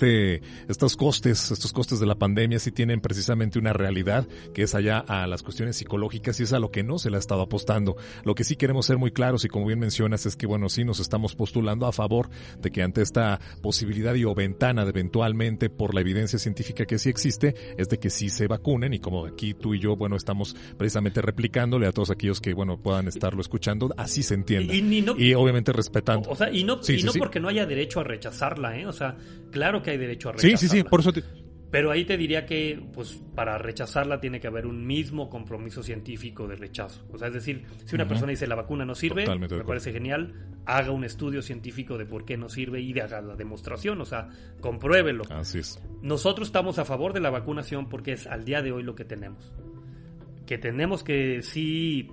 estos costes de la pandemia sí tienen precisamente una realidad que es allá a las cuestiones psicológicas, y es a lo que no se le ha estado apostando. Lo que sí queremos ser muy claros, y como bien mencionas, es que bueno, sí nos estamos postulando a favor de que ante esta posibilidad o ventana de eventualmente, por la evidencia científica que sí existe, es de que sí se vacunen, y como aquí tú y yo, bueno, estamos precisamente replicándole a todos aquellos que, bueno, puedan estarlo escuchando, así se entienda. Y obviamente respetando. O sea, y no Sí. porque no haya derecho a rechazarla, ¿eh? O sea, claro que hay derecho a rechazarla. Sí, por eso Pero ahí te diría que, pues, para rechazarla tiene que haber un mismo compromiso científico de rechazo. O sea, es decir, si una persona dice la vacuna no sirve, me parece genial, haga un estudio científico de por qué no sirve y haga la demostración, o sea, compruébelo. Así es. Nosotros estamos a favor de la vacunación porque es al día de hoy lo que tenemos. Que tenemos que sí,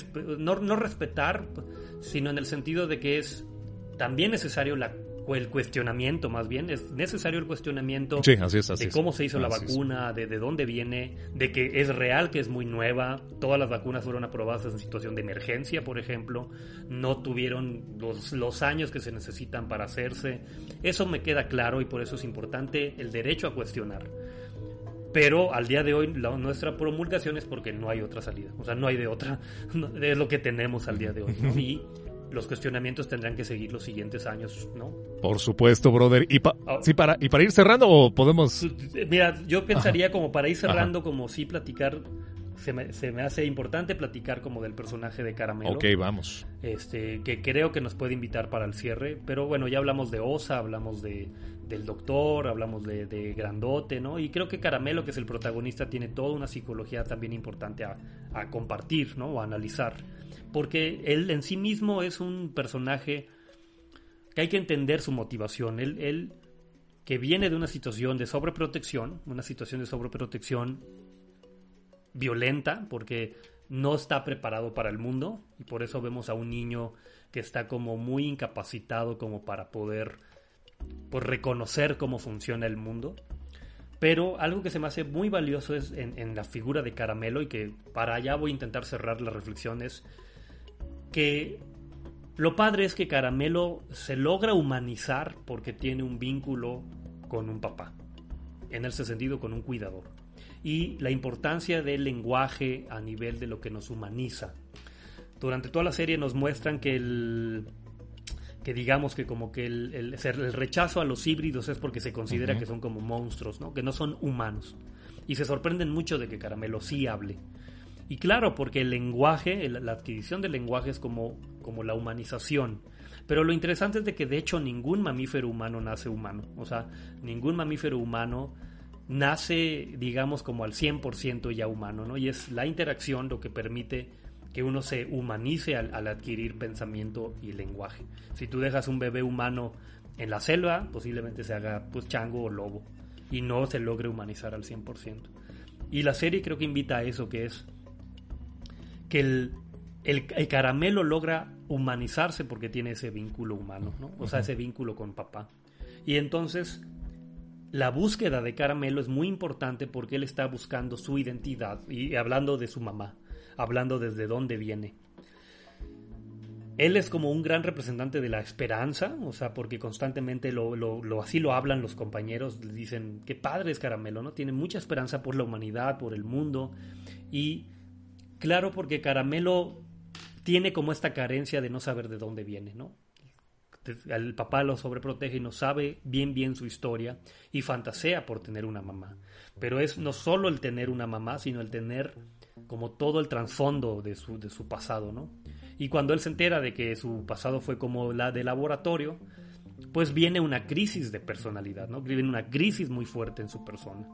no respetar, sino en el sentido de que es también necesario el cuestionamiento, más bien, es necesario el cuestionamiento de cómo se hizo la vacuna, de dónde viene, de que es real que es muy nueva. Todas las vacunas fueron aprobadas en situación de emergencia, por ejemplo, no tuvieron los años que se necesitan para hacerse. Eso me queda claro, y por eso es importante el derecho a cuestionar. Pero al día de hoy nuestra promulgación es porque no hay otra salida, o sea, no hay de otra, es lo que tenemos al día de hoy, ¿no? Y los cuestionamientos tendrán que seguir los siguientes años, ¿no? Por supuesto, brother. ¿Y para ir cerrando o podemos...? Mira, yo pensaría como para ir cerrando, como sí platicar, se me hace importante platicar como del personaje de Caramelo. Ok, vamos. Que creo que nos puede invitar para el cierre, pero bueno, ya hablamos de Osa, hablamos del doctor, hablamos de Grandote, ¿no? Y creo que Caramelo, que es el protagonista, tiene toda una psicología también importante a compartir, ¿no? O a analizar. Porque él en sí mismo es un personaje que hay que entender su motivación. Él que viene de una situación de sobreprotección, violenta, porque no está preparado para el mundo, y por eso vemos a un niño que está como muy incapacitado como para poder, pues, reconocer cómo funciona el mundo. Pero algo que se me hace muy valioso es en la figura de Caramelo, y que para allá voy a intentar cerrar las reflexiones, que lo padre es que Caramelo se logra humanizar porque tiene un vínculo con un papá, en ese sentido con un cuidador, y la importancia del lenguaje a nivel de lo que nos humaniza. Durante toda la serie nos muestran que digamos que como que el rechazo a los híbridos es porque se considera que son como monstruos, ¿no? Que no son humanos, y se sorprenden mucho de que Caramelo sí hable. Y claro, porque el lenguaje, la adquisición del lenguaje es como la humanización. Pero lo interesante es de que de hecho ningún mamífero humano nace humano. O sea, ningún mamífero humano nace, digamos, como al 100% ya humano, ¿no? Y es la interacción lo que permite que uno se humanice al adquirir pensamiento y lenguaje. Si tú dejas un bebé humano en la selva, posiblemente se haga, pues, chango o lobo, y no se logre humanizar al 100%. Y la serie creo que invita a eso, que es que el Caramelo logra humanizarse porque tiene ese vínculo humano, ¿no? O sea, ese vínculo con papá. Y entonces la búsqueda de Caramelo es muy importante porque él está buscando su identidad, y hablando de su mamá, hablando desde dónde viene. Él es como un gran representante de la esperanza, o sea, porque constantemente así lo hablan los compañeros, le dicen qué padre es Caramelo, ¿no? Tiene mucha esperanza por la humanidad, por el mundo. Y claro, porque Caramelo tiene como esta carencia de no saber de dónde viene, ¿no? El papá lo sobreprotege y no sabe bien su historia, y fantasea por tener una mamá. Pero es no solo el tener una mamá, sino el tener como todo el trasfondo de su pasado, ¿no? Y cuando él se entera de que su pasado fue como la de laboratorio, pues viene una crisis de personalidad, ¿no? Viene una crisis muy fuerte en su persona.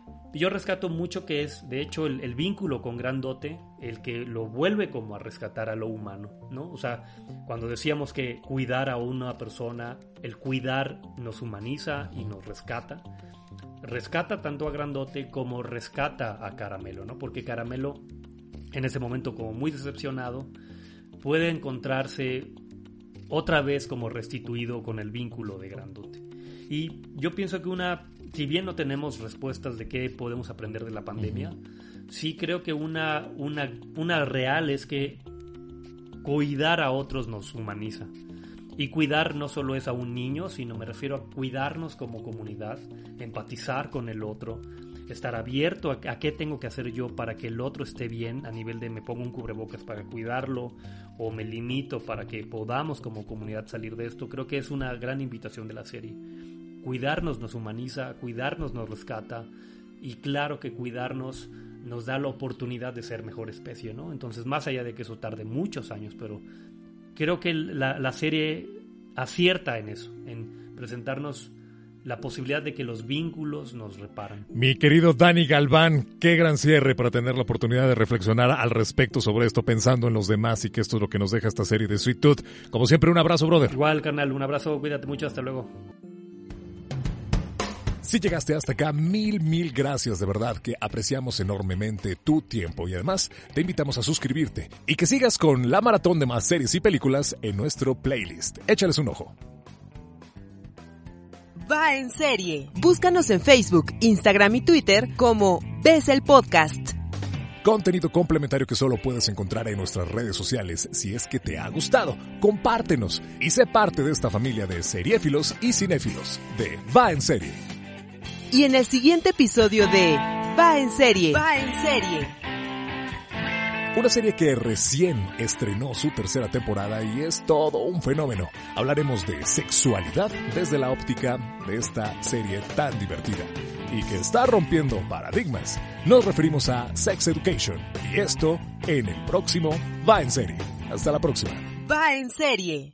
yo rescato mucho que es, de hecho, el vínculo con Grandote, el que lo vuelve como a rescatar a lo humano, ¿no? O sea, cuando decíamos que cuidar a una persona, el cuidar nos humaniza y nos rescata tanto a Grandote como rescata a Caramelo, ¿no? Porque Caramelo, en ese momento como muy decepcionado, puede encontrarse otra vez como restituido con el vínculo de Grandote. Y yo pienso que si bien no tenemos respuestas de qué podemos aprender de la pandemia, sí creo que una real es que cuidar a otros nos humaniza. Y cuidar no solo es a un niño, sino me refiero a cuidarnos como comunidad, empatizar con el otro, estar abierto a qué tengo que hacer yo para que el otro esté bien, a nivel de me pongo un cubrebocas para cuidarlo o me limito para que podamos como comunidad salir de esto. Creo que es una gran invitación de la serie. Cuidarnos nos humaniza, cuidarnos nos rescata, y claro que cuidarnos nos da la oportunidad de ser mejor especie, ¿no? Entonces, más allá de que eso tarde muchos años, pero creo que la serie acierta en eso, en presentarnos la posibilidad de que los vínculos nos reparan. Mi querido Dani Galván, qué gran cierre para tener la oportunidad de reflexionar al respecto sobre esto, pensando en los demás, y que esto es lo que nos deja esta serie de Sweet Tooth. Como siempre, un abrazo, brother. Igual, carnal, un abrazo, cuídate mucho, hasta luego. Si llegaste hasta acá, mil gracias, de verdad que apreciamos enormemente tu tiempo, y además te invitamos a suscribirte y que sigas con la maratón de más series y películas en nuestro playlist. Échales un ojo. Va en serie. Búscanos en Facebook, Instagram y Twitter como Ves el Podcast. Contenido complementario que solo puedes encontrar en nuestras redes sociales. Si es que te ha gustado, compártenos y sé parte de esta familia de seriéfilos y cinéfilos de Va en Serie. Y en el siguiente episodio de Va en serie. Va en serie. Una serie que recién estrenó su tercera temporada y es todo un fenómeno. Hablaremos de sexualidad desde la óptica de esta serie tan divertida y que está rompiendo paradigmas. Nos referimos a Sex Education, y esto en el próximo Va en Serie. Hasta la próxima. Va en serie.